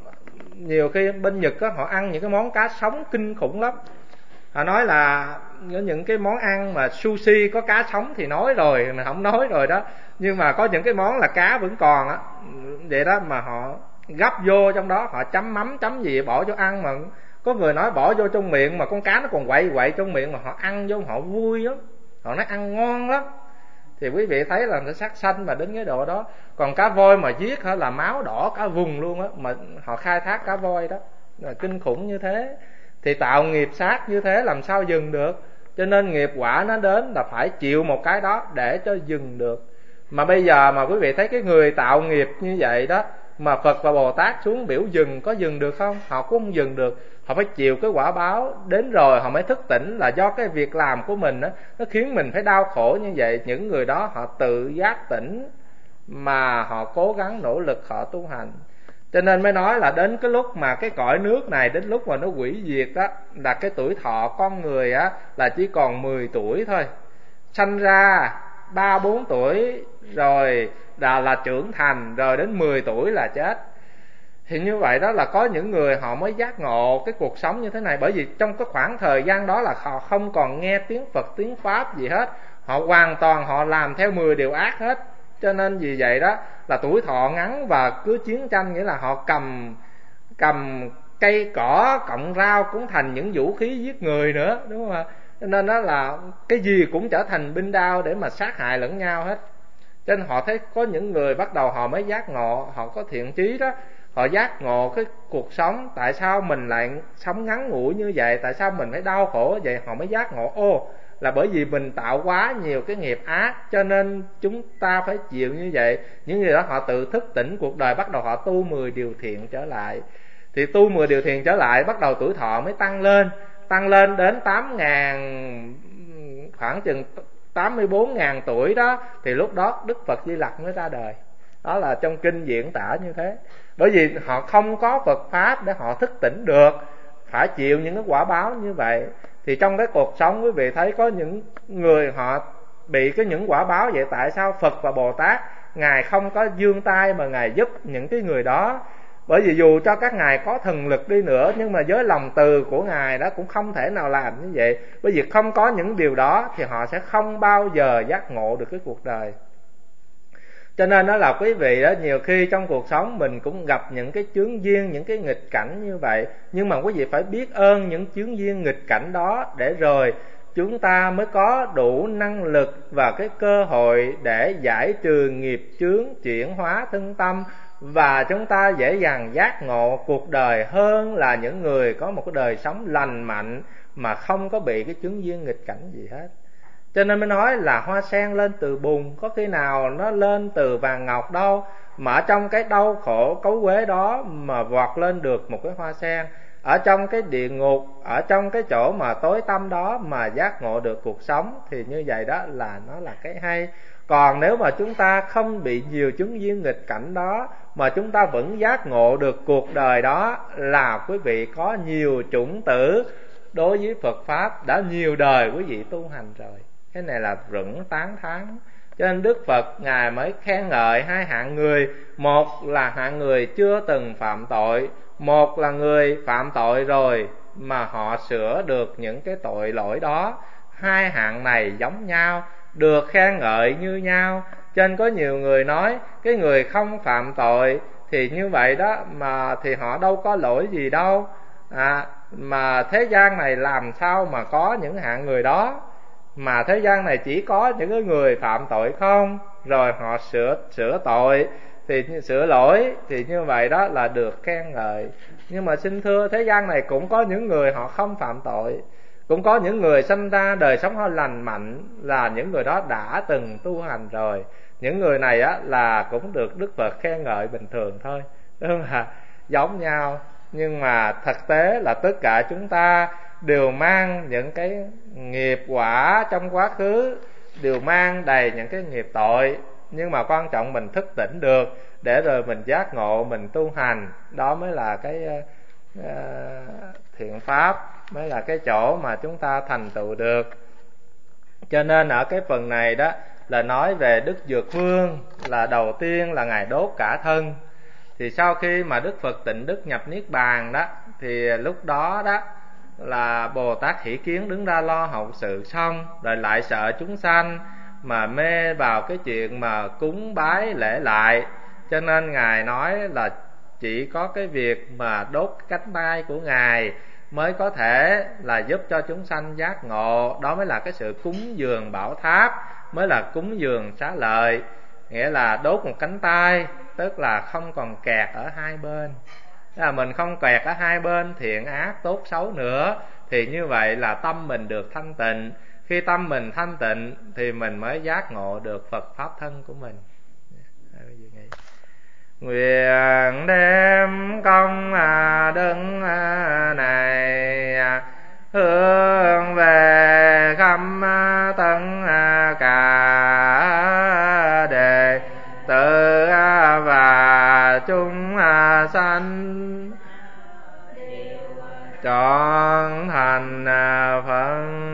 nhiều khi bên Nhật á, họ ăn những cái món cá sống kinh khủng lắm. Họ nói là những cái món ăn mà sushi có cá sống thì nói rồi, mà không nói rồi đó. Nhưng mà có những cái món là cá vẫn còn á, vậy đó mà họ gắp vô trong đó, họ chấm mắm chấm gì bỏ vô ăn. Mà có người nói bỏ vô trong miệng mà con cá nó còn quậy quậy trong miệng, mà họ ăn vô họ vui lắm, họ nói ăn ngon lắm. Thì quý vị thấy là nó sắc xanh mà đến cái độ đó. Còn cá voi mà giết hả là máu đỏ cả vùng luôn á, mà họ khai thác cá voi đó là kinh khủng như thế. Thì tạo nghiệp sát như thế làm sao dừng được. Cho nên nghiệp quả nó đến là phải chịu một cái đó để cho dừng được. Mà bây giờ mà quý vị thấy cái người tạo nghiệp như vậy đó, mà Phật và Bồ Tát xuống biểu dừng, có dừng được không? Họ cũng không dừng được. Họ phải chịu cái quả báo đến rồi họ mới thức tỉnh, là do cái việc làm của mình đó, nó khiến mình phải đau khổ như vậy. Những người đó họ tự giác tỉnh mà họ cố gắng nỗ lực họ tu hành. Cho nên mới nói là đến cái lúc mà cái cõi nước này, đến lúc mà nó hủy diệt á, là cái tuổi thọ con người á là chỉ còn 10 tuổi thôi. Sanh ra 3-4 tuổi rồi là trưởng thành, rồi đến 10 tuổi là chết. Thì như vậy đó là có những người họ mới giác ngộ cái cuộc sống như thế này. Bởi vì trong cái khoảng thời gian đó là họ không còn nghe tiếng Phật, tiếng Pháp gì hết. Họ hoàn toàn họ làm theo 10 điều ác hết. Cho nên vì vậy đó là tuổi thọ ngắn và cứ chiến tranh, nghĩa là họ cầm cây cỏ cọng rau cũng thành những vũ khí giết người nữa, đúng không ạ? Cho nên đó là cái gì cũng trở thành binh đao để mà sát hại lẫn nhau hết. Cho nên họ thấy có những người bắt đầu họ mới giác ngộ, họ có thiện chí đó, họ giác ngộ cái cuộc sống, tại sao mình lại sống ngắn ngủi như vậy, tại sao mình phải đau khổ vậy, họ mới giác ngộ, là bởi vì mình tạo quá nhiều cái nghiệp ác cho nên chúng ta phải chịu như vậy. Những người đó họ tự thức tỉnh cuộc đời, bắt đầu họ tu 10 điều thiện trở lại. Thì tu 10 điều thiện trở lại, bắt đầu tuổi thọ mới tăng lên đến 8.000, khoảng chừng 84.000 tuổi đó, thì lúc đó Đức Phật Di Lặc mới ra đời. Đó là trong kinh diễn tả như thế. Bởi vì họ không có Phật Pháp để họ thức tỉnh được, phải chịu những cái quả báo như vậy. Thì trong cái cuộc sống quý vị thấy có những người họ bị những quả báo vậy. Tại sao Phật và Bồ Tát Ngài không có giương tay mà Ngài giúp những cái người đó? Bởi vì dù cho các ngài có thần lực đi nữa, nhưng mà với lòng từ của ngài đó cũng không thể nào làm như vậy. Bởi vì không có những điều đó thì họ sẽ không bao giờ giác ngộ được cái cuộc đời. Cho nên đó là quý vị đó, nhiều khi trong cuộc sống mình cũng gặp những cái chướng duyên, những cái nghịch cảnh như vậy. Nhưng mà quý vị phải biết ơn những chướng duyên nghịch cảnh đó, để rồi chúng ta mới có đủ năng lực và cái cơ hội để giải trừ nghiệp chướng, chuyển hóa thân tâm, và chúng ta dễ dàng giác ngộ cuộc đời hơn là những người có một cái đời sống lành mạnh mà không có bị cái chướng duyên nghịch cảnh gì hết. Cho nên mới nói là hoa sen lên từ bùn, có khi nào nó lên từ vàng ngọc đâu, mà ở trong cái đau khổ cấu uế đó mà vọt lên được một cái hoa sen. Ở trong cái địa ngục, ở trong cái chỗ mà tối tăm đó mà giác ngộ được cuộc sống, thì như vậy đó là nó là cái hay. Còn nếu mà chúng ta không bị nhiều chướng duyên nghịch cảnh đó mà chúng ta vẫn giác ngộ được cuộc đời đó, là quý vị có nhiều chủng tử đối với Phật Pháp, đã nhiều đời quý vị tu hành rồi. Cái này là vững tán thán. Cho nên Đức Phật Ngài mới khen ngợi hai hạng người. Một là hạng người chưa từng phạm tội, một là người phạm tội rồi mà họ sửa được những cái tội lỗi đó. Hai hạng này giống nhau, được khen ngợi như nhau. Cho nên có nhiều người nói cái người không phạm tội thì như vậy đó, mà thì họ đâu có lỗi gì đâu, mà thế gian này làm sao mà có những hạng người đó, mà thế gian này chỉ có những cái người phạm tội không, rồi họ sửa tội thì sửa lỗi, thì như vậy đó là được khen ngợi. Nhưng mà xin thưa, thế gian này cũng có những người họ không phạm tội, cũng có những người sinh ra đời sống họ lành mạnh, là những người đó đã từng tu hành rồi. Những người này á là cũng được Đức Phật khen ngợi bình thường thôi, đúng không ạ? Giống nhau, nhưng mà thực tế là tất cả chúng ta đều mang những cái nghiệp quả trong quá khứ, đều mang đầy những cái nghiệp tội. Nhưng mà quan trọng mình thức tỉnh được, để rồi mình giác ngộ, mình tu hành, đó mới là cái thiện pháp, mới là cái chỗ mà chúng ta thành tựu được. Cho nên ở cái phần này đó là nói về Đức Dược Vương, là đầu tiên là Ngài đốt cả thân. Thì sau khi mà Đức Phật Tịnh Đức nhập Niết Bàn đó, thì lúc đó đó là Bồ Tát Hỷ Kiến đứng ra lo hậu sự xong, rồi lại sợ chúng sanh mà mê vào cái chuyện mà cúng bái lễ lại. Cho nên Ngài nói là chỉ có cái việc mà đốt cánh tay của Ngài mới có thể là giúp cho chúng sanh giác ngộ. Đó mới là cái sự cúng dường bảo tháp, mới là cúng dường xá lợi. Nghĩa là đốt một cánh tay, tức là không còn kẹt ở hai bên, là mình không kẹt ở hai bên thiện ác tốt xấu nữa, thì như vậy là tâm mình được thanh tịnh. Khi tâm mình thanh tịnh thì mình mới giác ngộ được Phật Pháp thân của mình. Nguyện đem công đức này hướng về khắp tất cả đệ tử và chúng sanh trọn thành Phật